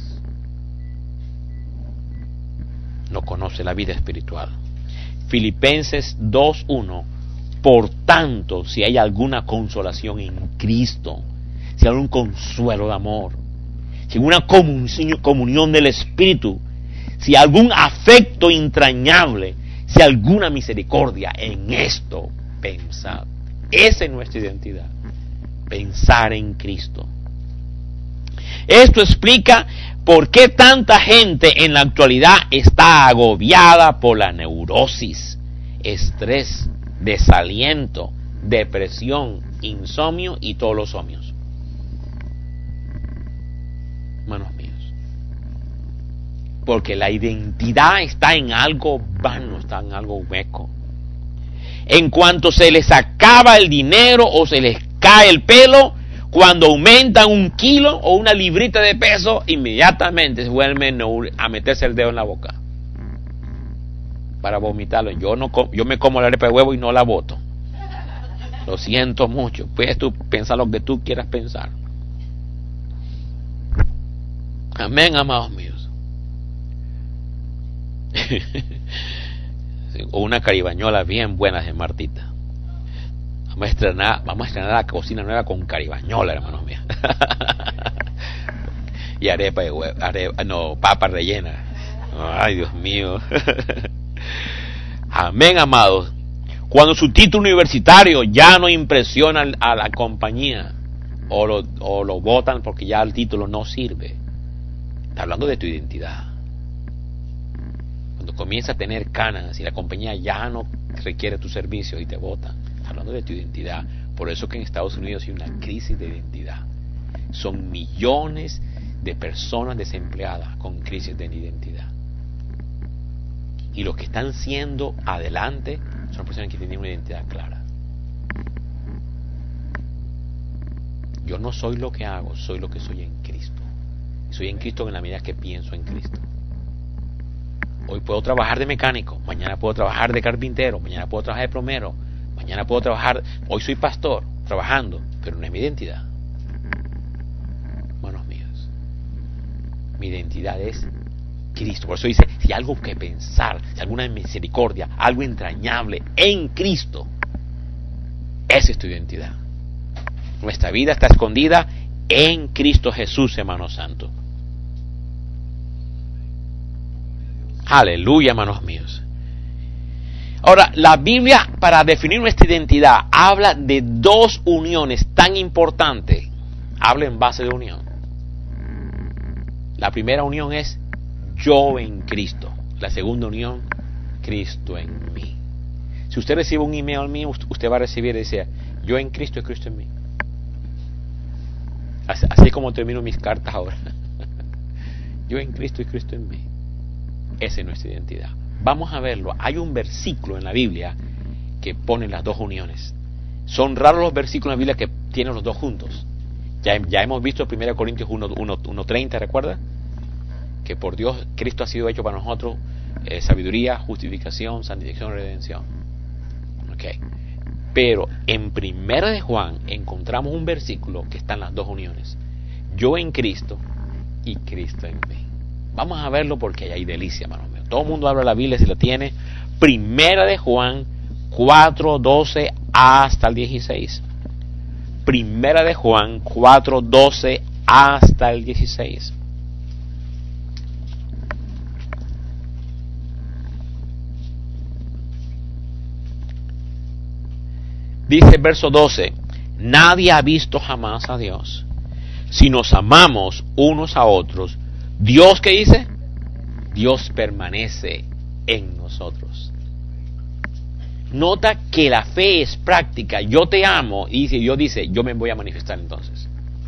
No conoce la vida espiritual. Filipenses 2:1. Por tanto, si hay alguna consolación en Cristo, si hay algún consuelo de amor, si hay una comunión del Espíritu, si hay algún afecto entrañable, si hay alguna misericordia, en esto pensad. Esa es nuestra identidad. Pensar en Cristo. Esto explica por qué tanta gente en la actualidad está agobiada por la neurosis, estrés, desaliento, depresión, insomnio y todos los somios. Hermanos míos. Porque la identidad está en algo vano, está en algo hueco. En cuanto se les acaba el dinero o se les cae el pelo, cuando aumentan 1 kilo o una librita de peso, inmediatamente se vuelven a meterse el dedo en la boca para vomitarlo. Yo me como la arepa de huevo y no la boto. Lo siento mucho. Puedes tú pensar lo que tú quieras pensar. Amén, amados míos. O una caribañola bien buena de Martita. Vamos a estrenar la cocina nueva con caribañola, hermanos míos. Y arepa de huevo, papa rellena. Ay, Dios mío. Amén, amados. Cuando su título universitario ya no impresiona a la compañía, o lo botan porque ya el título no sirve. Está hablando de tu identidad. Cuando comienza a tener canas y la compañía ya no requiere tu servicio y te botan, está hablando de tu identidad. Por eso que en Estados Unidos hay una crisis de identidad. Son millones de personas desempleadas con crisis de identidad. Y los que están siendo adelante son personas que tienen una identidad clara. Yo no soy lo que hago, soy lo que soy en Cristo. Soy en Cristo en la medida que pienso en Cristo. Hoy puedo trabajar de mecánico, mañana puedo trabajar de carpintero, mañana puedo trabajar de plomero, mañana puedo trabajar, hoy soy pastor, trabajando, pero no es mi identidad. Hermanos míos, mi identidad es Cristo. Por eso dice, si hay algo que pensar, si alguna misericordia, algo entrañable en Cristo, esa es tu identidad. Nuestra vida está escondida en Cristo Jesús, hermano santo. Aleluya, hermanos míos. Ahora, la Biblia, para definir nuestra identidad, habla de dos uniones tan importantes. Habla en base de unión. La primera unión es yo en Cristo. La segunda unión, Cristo en mí. Si usted recibe un email mío, usted va a recibir y dice, yo en Cristo y Cristo en mí. Así como termino mis cartas ahora. Yo en Cristo y Cristo en mí. Esa es nuestra identidad. Vamos a verlo. Hay un versículo en la Biblia que pone las dos uniones. Son raros los versículos en la Biblia que tienen los dos juntos. Ya hemos visto 1 Corintios 1:30, ¿recuerda? Que por Dios Cristo ha sido hecho para nosotros sabiduría, justificación, santificación, redención. Okay. Pero en 1 de Juan encontramos un versículo que están las dos uniones. Yo en Cristo y Cristo en mí. Vamos a verlo porque ahí hay delicia, hermano mío. Todo el mundo habla la Biblia si la tiene. 1 de Juan 4:12 hasta el 16. 1 de Juan 4:12 hasta el 16. Dice el verso 12, nadie ha visto jamás a Dios. Si nos amamos unos a otros, ¿Dios qué dice? Dios permanece en nosotros. Nota que la fe es práctica. Yo te amo y Dios dice, yo me voy a manifestar entonces.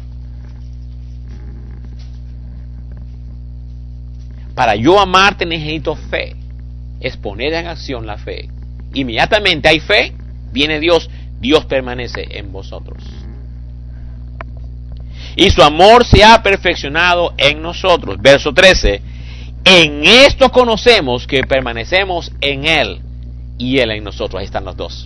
Para yo amarte necesito fe. Es poner en acción la fe. Inmediatamente hay fe, viene Dios. Dios permanece en vosotros. Y su amor se ha perfeccionado en nosotros. Verso 13. En esto conocemos que permanecemos en Él y Él en nosotros. Ahí están los dos.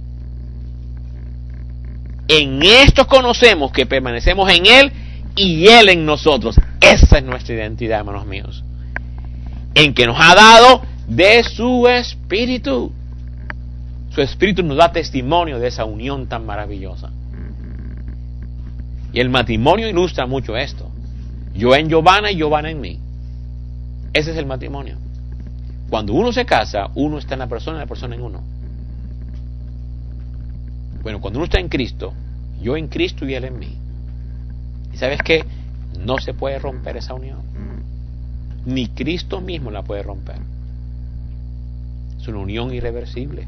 En esto conocemos que permanecemos en Él y Él en nosotros. Esa es nuestra identidad, hermanos míos. En que nos ha dado de su Espíritu. Su Espíritu nos da testimonio de esa unión tan maravillosa. Y el matrimonio ilustra mucho esto. Yo en Giovanna y Giovanna en mí. Ese es el matrimonio. Cuando uno se casa, uno está en la persona en uno. Bueno, cuando uno está en Cristo, yo en Cristo y Él en mí. ¿Y sabes qué? No se puede romper esa unión. Ni Cristo mismo la puede romper. Es una unión irreversible.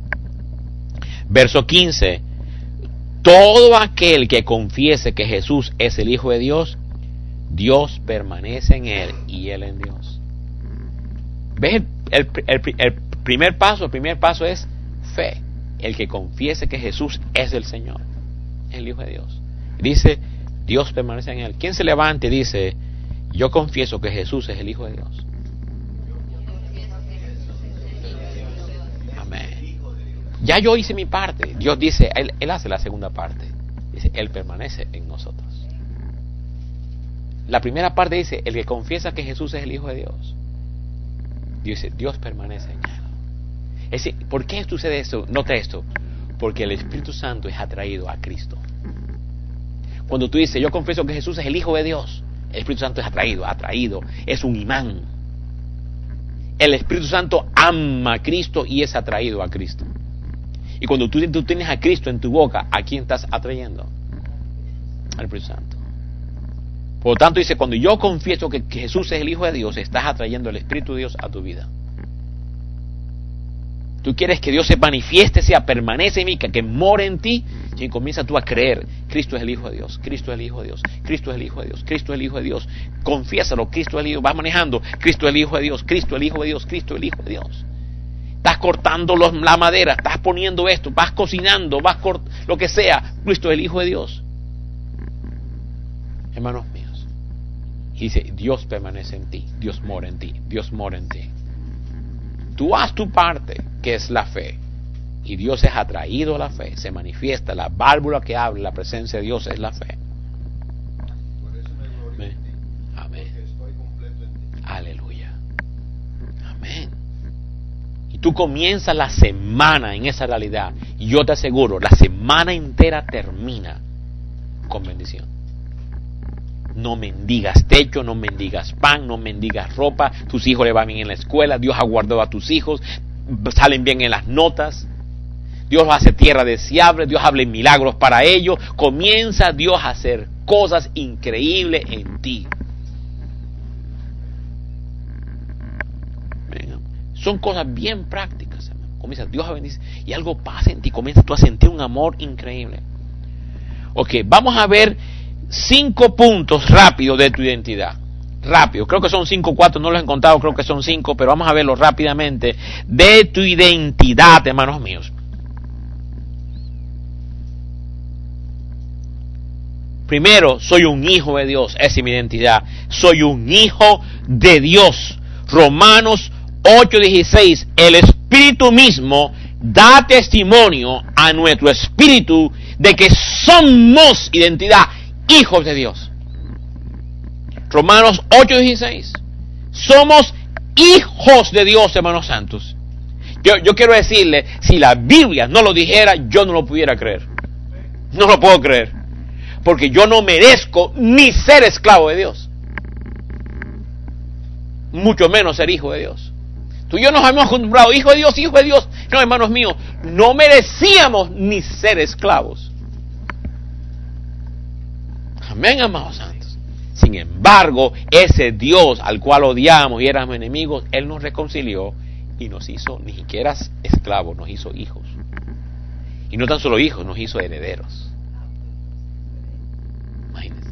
Verso 15. Todo aquel que confiese que Jesús es el Hijo de Dios, Dios permanece en Él y Él en Dios. ¿Ves el primer paso? El primer paso es fe. El que confiese que Jesús es el Señor, el Hijo de Dios. Dice, Dios permanece en Él. ¿Quién se levanta y dice, yo confieso que Jesús es el Hijo de Dios? Ya yo hice mi parte. Dios dice, Él hace la segunda parte. Dice, Él permanece en nosotros. La primera parte dice, el que confiesa que Jesús es el Hijo de Dios. Dice, Dios permanece en Él. Es decir, ¿por qué sucede esto? Nota esto. Porque el Espíritu Santo es atraído a Cristo. Cuando tú dices, yo confieso que Jesús es el Hijo de Dios, el Espíritu Santo es atraído. Es un imán. El Espíritu Santo ama a Cristo y es atraído a Cristo. Y cuando tú tienes a Cristo en tu boca, ¿a quién estás atrayendo? Al Espíritu Santo. Por lo tanto dice, cuando yo confieso que Jesús es el Hijo de Dios, estás atrayendo el Espíritu de Dios a tu vida. Tú quieres que Dios se manifieste, permanece en mí, que more en ti, Y comienza tú a creer, Cristo es el Hijo de Dios, Cristo es el Hijo de Dios, Cristo es el Hijo de Dios, Cristo es el Hijo de Dios. Confiésalo, Cristo es el Hijo. Vas manejando, Cristo es el Hijo de Dios, Cristo es el Hijo de Dios, Cristo es el Hijo de Dios. Estás cortando la madera, estás poniendo esto, vas cocinando, lo que sea, Cristo es el Hijo de Dios. Hermanos míos, y dice, Dios permanece en ti, Dios mora en ti, Dios mora en ti. Tú haz tu parte, que es la fe. Y Dios es atraído a la fe, se manifiesta, la válvula que habla, la presencia de Dios es la fe. Por eso me glorifico en ti. Amén. Porque estoy completo en ti. Aleluya. Amén. Y tú comienzas la semana en esa realidad. Y yo te aseguro, la semana entera termina con bendición. No mendigas techo, no mendigas pan, no mendigas ropa. Tus hijos le van bien en la escuela. Dios ha guardado a tus hijos. Salen bien en las notas. Dios hace tierra deseable, Dios habla milagros para ellos. Comienza Dios a hacer cosas increíbles en ti. Venga. Son cosas bien prácticas, hermano. Comienza Dios a bendecir y algo pasa en ti. Comienzas tú a sentir un amor increíble. Ok, vamos a ver 5 puntos rápidos de tu identidad. Rápido, creo que son 5 o 4, no los he contado, creo que son 5, pero vamos a verlo rápidamente. De tu identidad, hermanos míos. Primero, soy un hijo de Dios, esa es mi identidad. Soy un hijo de Dios. Romanos 8:16, el Espíritu mismo da testimonio a nuestro espíritu de que somos identidad, hijos de Dios. Romanos 8:16, somos hijos de Dios, hermanos santos. Yo quiero decirle, si la Biblia no lo dijera, yo no lo pudiera creer. No lo puedo creer. Porque yo no merezco ni ser esclavo de Dios. Mucho menos ser hijo de Dios. Tú y yo nos hemos acostumbrado, hijo de Dios, hijo de Dios. No, hermanos míos, no merecíamos ni ser esclavos. Amén, amados santos. Sin embargo, ese Dios al cual odiamos y éramos enemigos, Él nos reconcilió y nos hizo, ni siquiera esclavos, nos hizo hijos. Y no tan solo hijos, nos hizo herederos. Imagínense.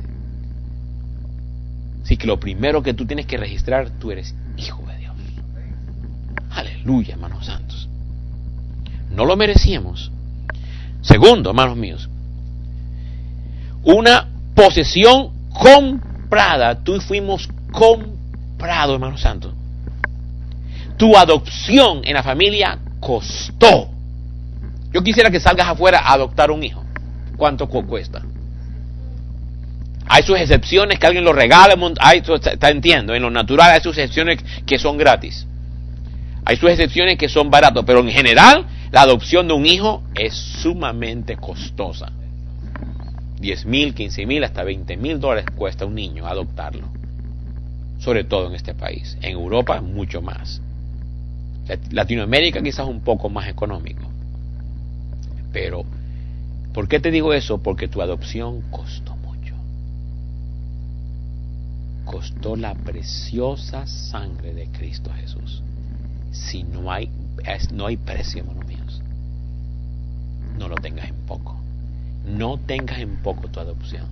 Así que lo primero que tú tienes que registrar, tú eres hijo de Dios. Aleluya, hermanos santos. No lo merecíamos. Segundo, hermanos míos, una posesión comprada. Tú fuimos comprados, hermanos santos. Tu adopción en la familia costó. Yo quisiera que salgas afuera a adoptar un hijo. ¿Cuánto cuesta? Hay sus excepciones que alguien lo regala, está entiendo, en lo natural hay sus excepciones que son gratis. Hay sus excepciones que son baratos, pero en general la adopción de un hijo es sumamente costosa. 10,000, 15,000, hasta $20,000 cuesta un niño adoptarlo. Sobre todo en este país. En Europa mucho más. Latinoamérica quizás un poco más económico. Pero, ¿por qué te digo eso? Porque tu adopción costó mucho. Costó la preciosa sangre de Cristo Jesús. Si no hay precio, hermanos míos, no lo tengas en poco. No tengas en poco tu adopción.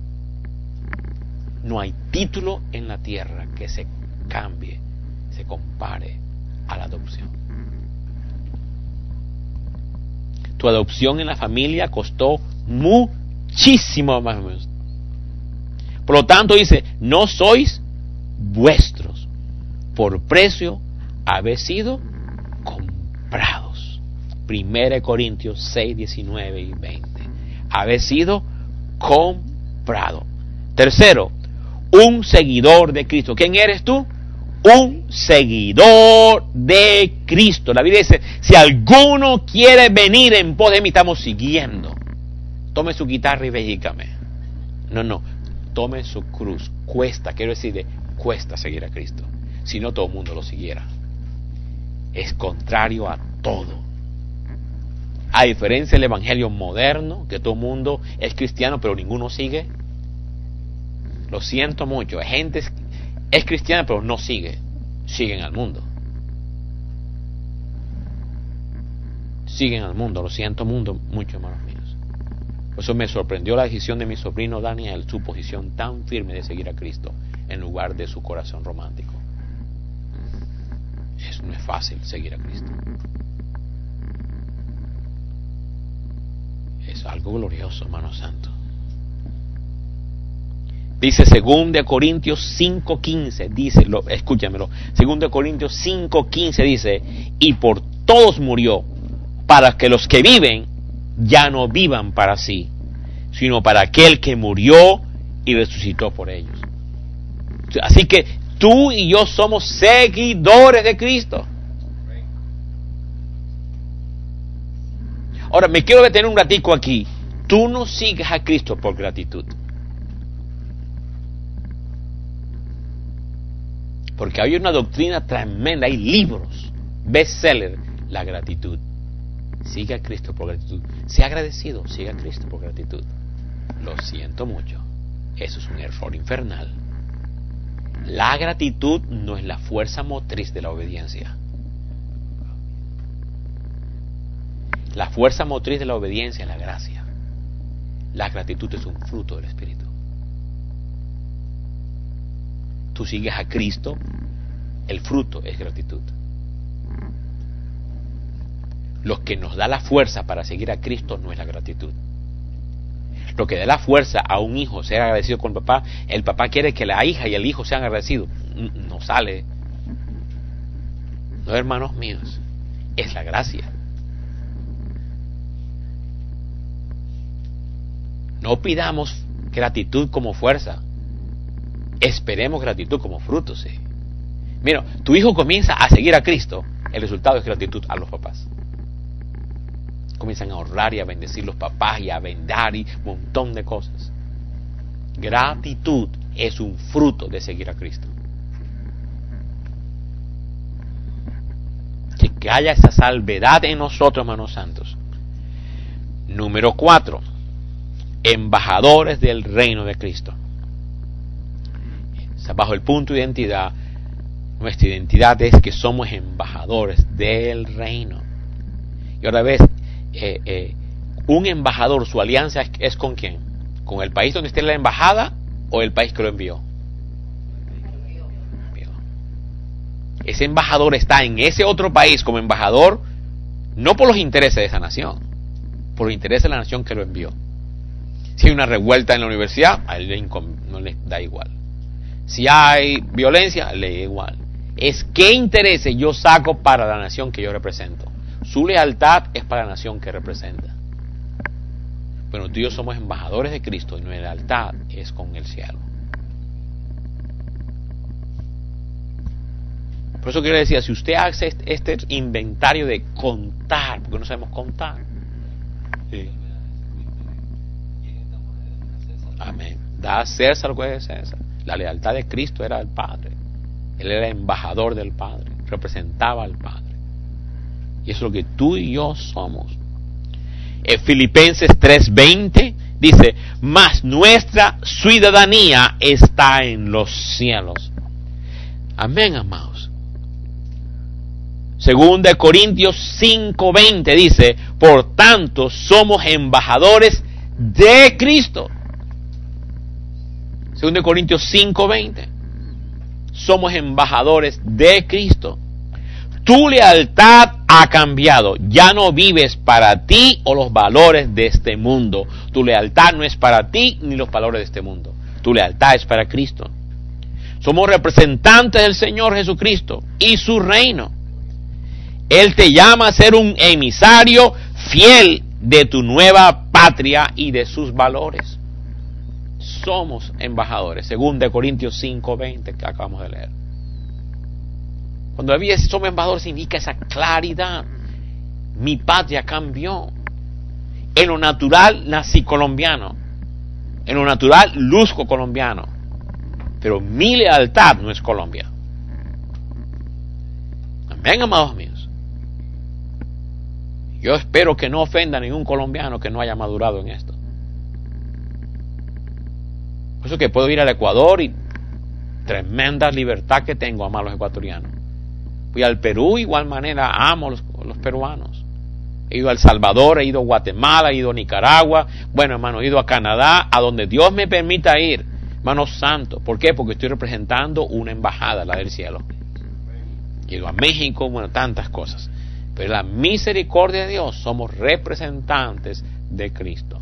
No hay título en la tierra que se cambie, se compare a la adopción. Tu adopción en la familia costó muchísimo, hermanos. Por lo tanto dice, no sois vuestros, por precio habéis sido comprados. 1 Corintios 6, 19 y 20. Habéis sido comprado. Tercero, un seguidor de Cristo. ¿Quién eres tú? Un seguidor de Cristo. La Biblia dice, si alguno quiere venir en pos de mí, estamos siguiendo. Tome su guitarra y vedícame. No, tome su cruz. Cuesta, quiero decirle, cuesta seguir a Cristo. Si no, todo el mundo lo siguiera. Es contrario a todo. A diferencia del evangelio moderno, que todo el mundo es cristiano, pero ninguno sigue. Lo siento mucho. Gente es cristiana, pero no sigue. Siguen al mundo. Siguen al mundo. Lo siento mucho, hermanos míos. Por eso me sorprendió la decisión de mi sobrino Daniel, su posición tan firme de seguir a Cristo en lugar de su corazón romántico. Eso no es fácil, seguir a Cristo. Es algo glorioso, hermano santo. Dice 2 Corintios 5:15, dice, escúchamelo, 2 Corintios 5:15 dice, y por todos murió, para que los que viven ya no vivan para sí, sino para aquel que murió y resucitó por ellos. Así que tú y yo somos seguidores de Cristo. Ahora, me quiero detener un ratico aquí. Tú no sigues a Cristo por gratitud. Porque hay una doctrina tremenda, hay libros, bestseller, la gratitud. Sigue a Cristo por gratitud. Sea agradecido, sigue a Cristo por gratitud. Lo siento mucho. Eso es un error infernal. La gratitud no es la fuerza motriz de la obediencia. La fuerza motriz de la obediencia es la gracia. La gratitud es un fruto del Espíritu. Tú sigues a Cristo, el fruto es gratitud. Lo que nos da la fuerza para seguir a Cristo no es la gratitud. Lo que da la fuerza a un hijo ser agradecido con el papá quiere que la hija y el hijo sean agradecidos. No sale. No, hermanos míos, es la gracia. No pidamos gratitud como fuerza. Esperemos gratitud como fruto, sí. Mira, tu hijo comienza a seguir a Cristo, el resultado es gratitud a los papás. Comienzan a ahorrar y a bendecir los papás y a vendar y un montón de cosas. Gratitud es un fruto de seguir a Cristo. Que haya esa salvedad en nosotros, hermanos santos. Número 4. Embajadores del reino de Cristo. Bajo el punto de identidad, nuestra identidad es que somos embajadores del reino. Y ahora ves, un embajador, su alianza es ¿con quién? ¿Con el país donde esté la embajada o el país que lo envió? Ese embajador está en ese otro país como embajador, no por los intereses de esa nación, por los intereses de la nación que lo envió. Si hay una revuelta en la universidad, a él no le da igual. Si hay violencia, le da igual. Es qué intereses yo saco para la nación que yo represento. Su lealtad es para la nación que representa. Bueno, tú y yo somos embajadores de Cristo y nuestra lealtad es con el cielo. Por eso quiero decir, si usted hace este inventario de contar, porque no sabemos contar. Sí. Amén. Da a César lo que es César. La lealtad de Cristo era al Padre. Él era embajador del Padre, representaba al Padre. Y eso es lo que tú y yo somos. En Filipenses 3:20 dice, mas nuestra ciudadanía está en los cielos. Amén, amados. 2 Corintios 5:20 dice, por tanto somos embajadores de Cristo. 2 Corintios 5:20. Somos embajadores de Cristo. Tu lealtad ha cambiado. Ya no vives para ti o los valores de este mundo. Tu lealtad no es para ti ni los valores de este mundo. Tu lealtad es para Cristo. Somos representantes del Señor Jesucristo y su reino. Él te llama a ser un emisario fiel de tu nueva patria y de sus valores. Somos embajadores, 2 Corintios 5:20 que acabamos de leer. Cuando había somos embajadores significa esa claridad. Mi patria cambió. En lo natural nací colombiano. En lo natural luzco colombiano. Pero mi lealtad no es Colombia. Amén, amados míos. Yo espero que no ofenda a ningún colombiano que no haya madurado en esto. Por eso que puedo ir al Ecuador y tremenda libertad que tengo a amar a los ecuatorianos. Fui al Perú, igual manera amo a los peruanos. He ido a El Salvador, he ido a Guatemala, he ido a Nicaragua. Bueno, hermano, he ido a Canadá, a donde Dios me permita ir. Hermano santo. ¿Por qué? Porque estoy representando una embajada, la del cielo. He ido a México, bueno, tantas cosas. Pero la misericordia de Dios, somos representantes de Cristo.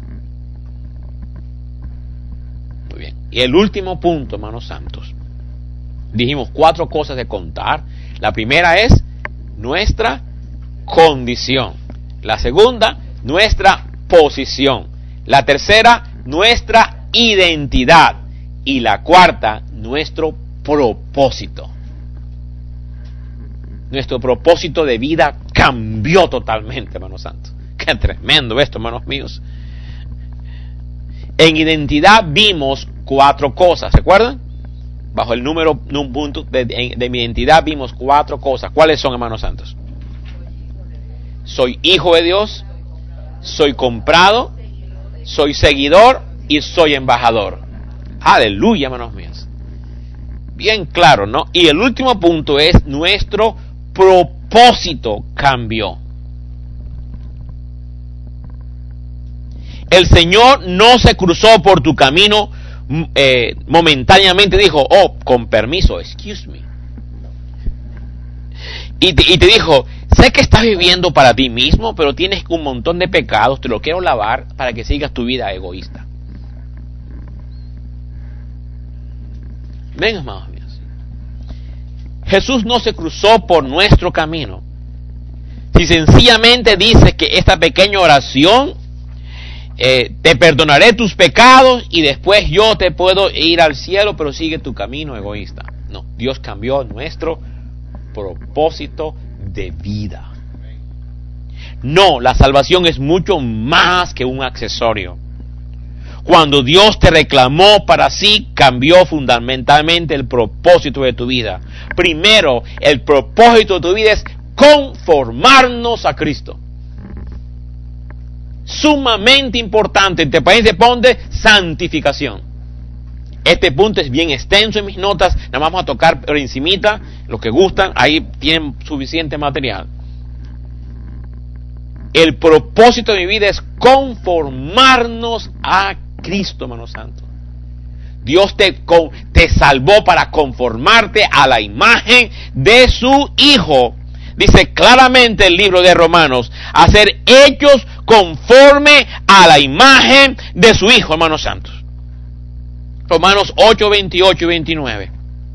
Muy bien. Y el último punto, hermanos santos. Dijimos 4 cosas de contar. La primera es nuestra condición. La segunda, nuestra posición. La tercera, nuestra identidad. Y la cuarta, nuestro propósito. Nuestro propósito de vida cambió totalmente, hermanos santos. Qué tremendo esto, hermanos míos. En identidad vimos 4 cosas, ¿se acuerdan? Bajo el número, un punto de mi identidad vimos 4 cosas. ¿Cuáles son, hermanos santos? Soy hijo de Dios, soy comprado, soy seguidor y soy embajador. Aleluya, hermanos míos. Bien claro, ¿no? Y el último punto es nuestro propósito cambió. El Señor no se cruzó por tu camino momentáneamente, dijo, oh, con permiso, excuse me. Y te dijo, sé que estás viviendo para ti mismo, pero tienes un montón de pecados, te lo quiero lavar para que sigas tu vida egoísta. Ven, hermanos míos. Jesús no se cruzó por nuestro camino. Si sencillamente dice que esta pequeña oración, te perdonaré tus pecados y después yo te puedo ir al cielo, pero sigue tu camino egoísta. No, Dios cambió nuestro propósito de vida. No, la salvación es mucho más que un accesorio. Cuando Dios te reclamó para sí, cambió fundamentalmente el propósito de tu vida. Primero, el propósito de tu vida es conformarnos a Cristo. Sumamente importante. En este país se pone santificación. Este punto es bien extenso en mis notas. Nada más vamos a tocar por encimita. Los que gustan, ahí tienen suficiente material. El propósito de mi vida es conformarnos a Cristo, hermano santo. Dios te salvó para conformarte a la imagen de su Hijo. Dice claramente el libro de Romanos, a ser hechos conforme a la imagen de su Hijo, hermanos santos. Romanos 8, 28 y 29.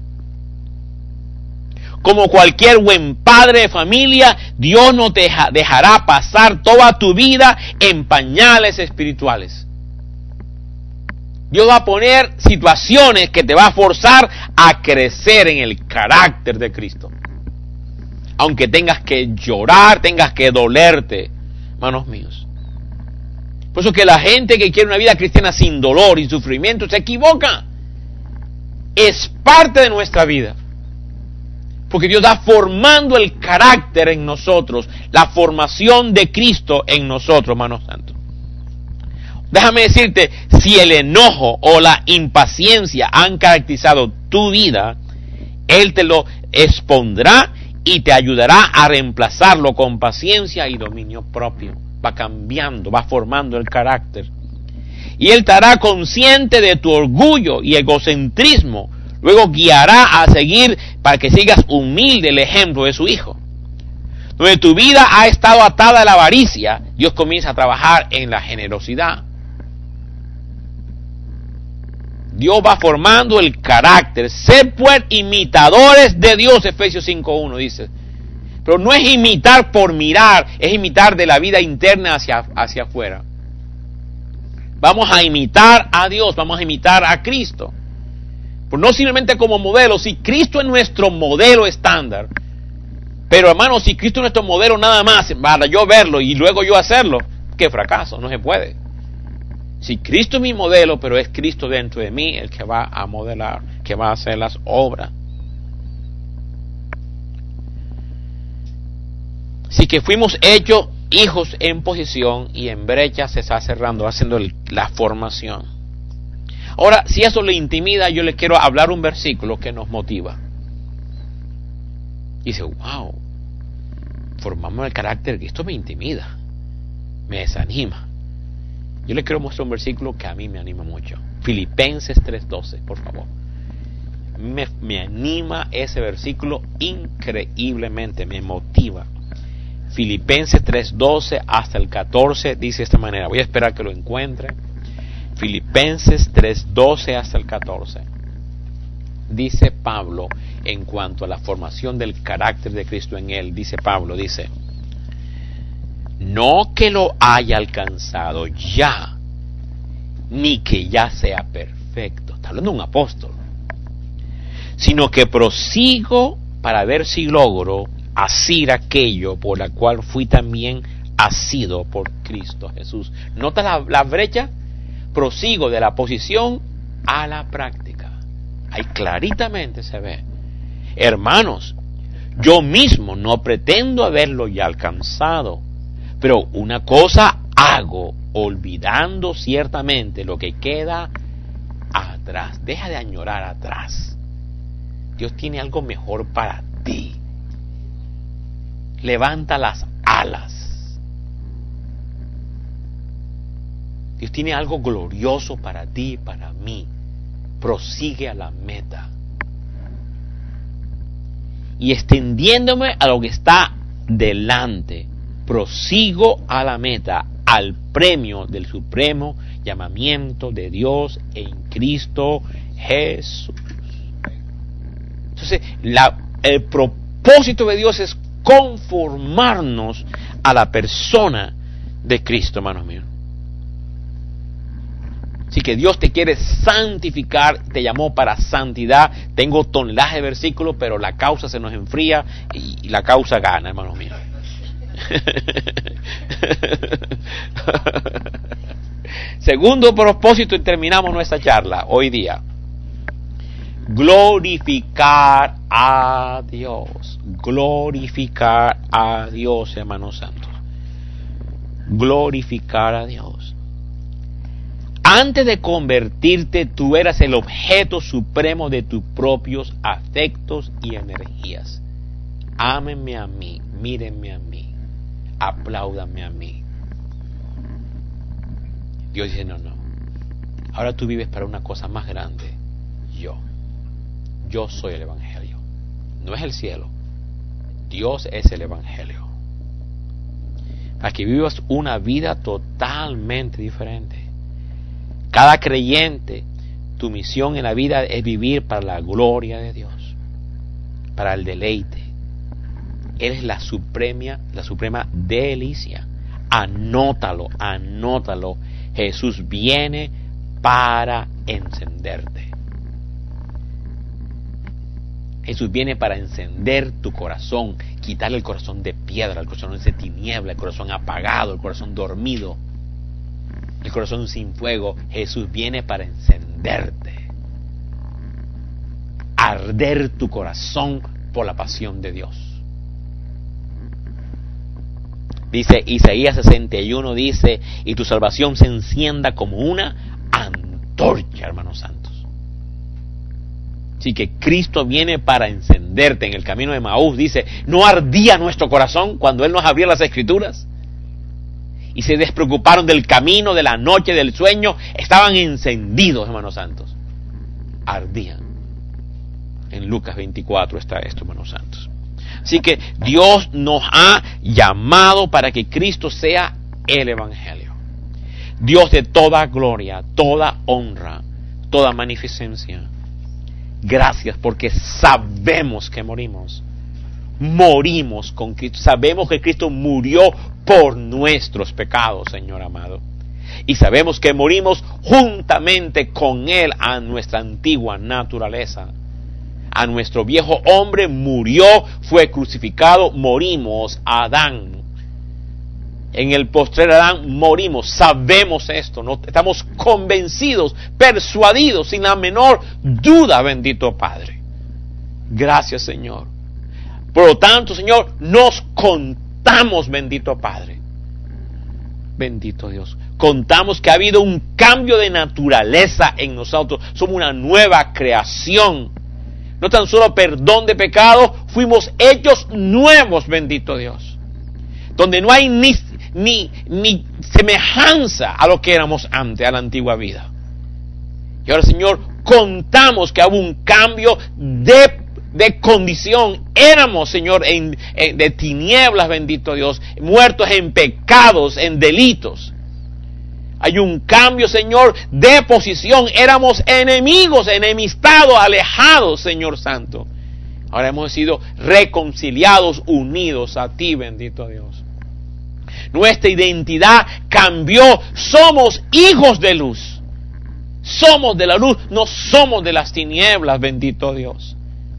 Como cualquier buen padre de familia, Dios no te dejará pasar toda tu vida en pañales espirituales. Dios va a poner situaciones que te va a forzar a crecer en el carácter de Cristo. Aunque tengas que llorar, tengas que dolerte, hermanos míos. Por eso que la gente que quiere una vida cristiana sin dolor y sufrimiento se equivoca. Es parte de nuestra vida. Porque Dios está formando el carácter en nosotros, la formación de Cristo en nosotros, hermanos santos. Déjame decirte, si el enojo o la impaciencia han caracterizado tu vida, Él te lo expondrá y te ayudará a reemplazarlo con paciencia y dominio propio. Va cambiando, va formando el carácter. Y Él te hará consciente de tu orgullo y egocentrismo. Luego guiará a seguir para que sigas humilde el ejemplo de su Hijo. Donde tu vida ha estado atada a la avaricia, Dios comienza a trabajar en la generosidad. Dios va formando el carácter. Sed pues imitadores de Dios, Efesios 5:1 dice. Pero no es imitar por mirar, es imitar de la vida interna hacia afuera. Vamos a imitar a Dios, vamos a imitar a Cristo. Pues no simplemente como modelo, si Cristo es nuestro modelo estándar, pero hermano, si Cristo es nuestro modelo nada más, para yo verlo y luego yo hacerlo, qué fracaso, no se puede. Si Cristo es mi modelo, pero es Cristo dentro de mí el que va a modelar, que va a hacer las obras. Así que fuimos hechos hijos en posición y en brecha se está cerrando, haciendo la formación. Ahora, si eso le intimida, yo le quiero hablar un versículo que nos motiva. Dice, wow, formamos el carácter, que esto me intimida. me desanima. Yo le quiero mostrar un versículo que a mí me anima mucho. Filipenses 3:12, por favor. Me anima ese versículo increíblemente, me motiva. Filipenses 3:12 hasta el 14 dice de esta manera. Voy a esperar que lo encuentre. Filipenses 3:12 hasta el 14. Dice Pablo en cuanto a la formación del carácter de Cristo en él. Dice Pablo, dice: no que lo haya alcanzado ya, ni que ya sea perfecto. Está hablando de un apóstol. Sino que prosigo para ver si logro asir aquello por la cual fui también asido por Cristo Jesús. ¿Nota la brecha? Prosigo de la posición a la práctica. Ahí claritamente se ve. Hermanos, yo mismo no pretendo haberlo ya alcanzado, pero una cosa hago, olvidando ciertamente lo que queda atrás. Deja de añorar atrás. Dios tiene algo mejor para ti. Levanta las alas. Dios tiene algo glorioso para ti y para mí. Prosigue a la meta. Y extendiéndome a lo que está delante, prosigo a la meta, al premio del supremo llamamiento de Dios en Cristo Jesús. Entonces, el propósito de Dios es conformarnos a la persona de Cristo, hermanos míos. Así que Dios te quiere santificar, te llamó para santidad. Tengo tonelaje de versículos, pero la causa se nos enfría y la causa gana, hermanos míos. Segundo propósito, y terminamos nuestra charla hoy día: glorificar a Dios. Glorificar a Dios, hermanos santos. Glorificar a Dios. Antes de convertirte, tú eras el objeto supremo de tus propios afectos y energías. Ámenme a mí, mírenme a mí, apláudanme a mí. Dios dice: no. Ahora tú vives para una cosa más grande. Yo soy el Evangelio. No es el cielo. Dios es el Evangelio. Para que vivas una vida totalmente diferente. Cada creyente, tu misión en la vida es vivir para la gloria de Dios, para el deleite. Eres la suprema delicia. Anótalo. Jesús viene para encenderte. Jesús viene para encender tu corazón, quitarle el corazón de piedra, el corazón de tiniebla, el corazón apagado, el corazón dormido, el corazón sin fuego. Jesús viene para encenderte, arder tu corazón por la pasión de Dios. Dice Isaías 61, dice: y tu salvación se encienda como una antorcha, hermanos santos. Así que Cristo viene para encenderte. En el camino de Maús dice: ¿no ardía nuestro corazón cuando Él nos abría las Escrituras? Y se despreocuparon del camino, de la noche, del sueño. Estaban encendidos, hermanos santos. Ardían. En Lucas 24 está esto, hermanos santos. Así que Dios nos ha llamado para que Cristo sea el Evangelio. Dios de toda gloria, toda honra, toda magnificencia. Gracias, porque sabemos que morimos con Cristo. Sabemos que Cristo murió por nuestros pecados, Señor amado. Y sabemos que morimos juntamente con Él a nuestra antigua naturaleza. A nuestro viejo hombre murió, fue crucificado, morimos a Adán. En el postrer Adán morimos, sabemos esto, ¿no? Estamos convencidos, persuadidos, sin la menor duda, bendito Padre. Gracias, Señor. Por lo tanto, Señor, nos contamos, bendito Padre. Bendito Dios. Contamos que ha habido un cambio de naturaleza en nosotros. Somos una nueva creación. No tan solo perdón de pecados, fuimos hechos nuevos, bendito Dios. Donde no hay ni semejanza a lo que éramos antes, a la antigua vida. Y ahora, Señor, contamos que hubo un cambio de condición. Éramos, Señor, de tinieblas, bendito Dios, muertos en pecados, en delitos. Hay un cambio, Señor, de posición. Éramos enemigos, enemistados, alejados, Señor Santo. Ahora hemos sido reconciliados, unidos a ti, bendito Dios. Nuestra identidad cambió. Somos hijos de luz. Somos de la luz, no somos de las tinieblas, bendito Dios.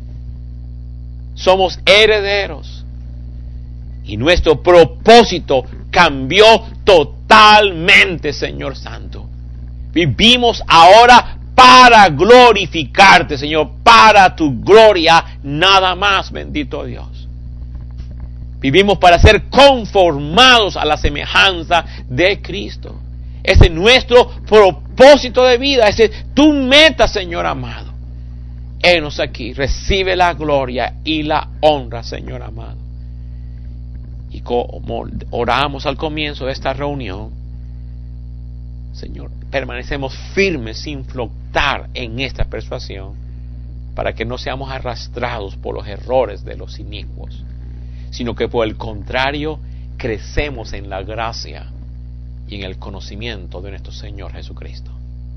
Somos herederos. Y nuestro propósito cambió totalmente, Señor Santo. Vivimos ahora para glorificarte, Señor, para tu gloria, nada más, bendito Dios. Vivimos para ser conformados a la semejanza de Cristo. Ese es nuestro propósito de vida, ese es tu meta, Señor amado. Henos aquí, recibe la gloria y la honra, Señor amado. Y como oramos al comienzo de esta reunión, Señor, permanecemos firmes sin flotar en esta persuasión, para que no seamos arrastrados por los errores de los inicuos, sino que por el contrario, crecemos en la gracia y en el conocimiento de nuestro Señor Jesucristo.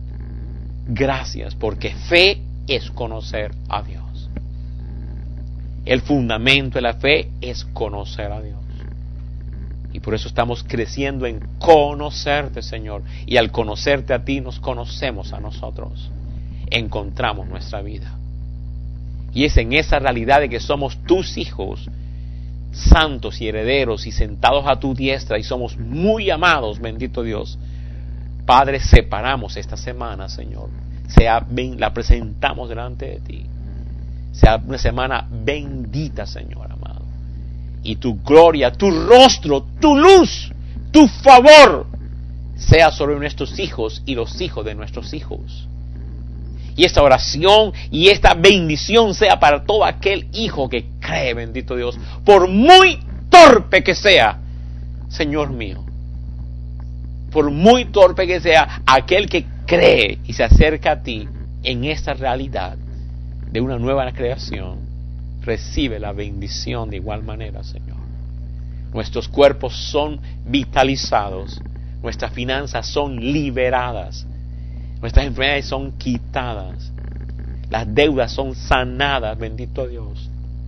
Gracias, porque fe es conocer a Dios. El fundamento de la fe es conocer a Dios. Y por eso estamos creciendo en conocerte, Señor. Y al conocerte a ti, nos conocemos a nosotros. Encontramos nuestra vida. Y es en esa realidad de que somos tus hijos, santos y herederos y sentados a tu diestra, y somos muy amados, bendito Dios. Padre, separamos esta semana, Señor. La presentamos delante de ti. Sea una semana bendita, Señor amado. Y tu gloria, tu rostro, tu luz, tu favor sea sobre nuestros hijos y los hijos de nuestros hijos. Y esta oración y esta bendición sea para todo aquel hijo que cree, bendito Dios, por muy torpe que sea, Señor mío. Por muy torpe que sea, aquel que cree y se acerca a ti en esta realidad de una nueva creación, recibe la bendición de igual manera, Señor. Nuestros cuerpos son vitalizados, nuestras finanzas son liberadas, nuestras enfermedades son quitadas, las deudas son sanadas, bendito Dios.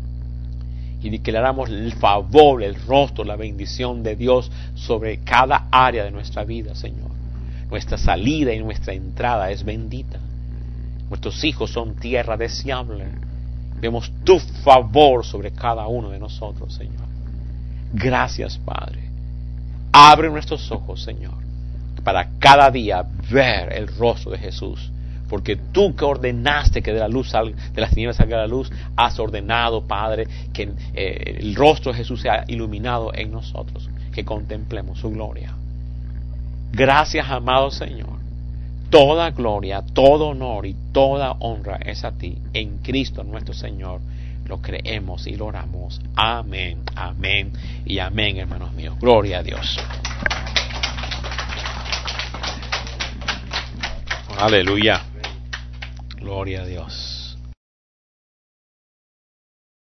Y declaramos el favor, el rostro, la bendición de Dios sobre cada área de nuestra vida, Señor. Nuestra salida y nuestra entrada es bendita. Nuestros hijos son tierra deseable. Vemos tu favor sobre cada uno de nosotros, Señor. Gracias, Padre. Abre nuestros ojos, Señor, para cada día ver el rostro de Jesús. Porque tú que ordenaste que de la luz de las tinieblas salga la luz, has ordenado, Padre, que el rostro de Jesús sea iluminado en nosotros, que contemplemos su gloria. Gracias, amado Señor. Toda gloria, todo honor y toda honra es a ti, en Cristo nuestro Señor. Lo creemos y lo oramos. Amén, amén y amén, hermanos míos. Gloria a Dios. Aleluya. Gloria a Dios.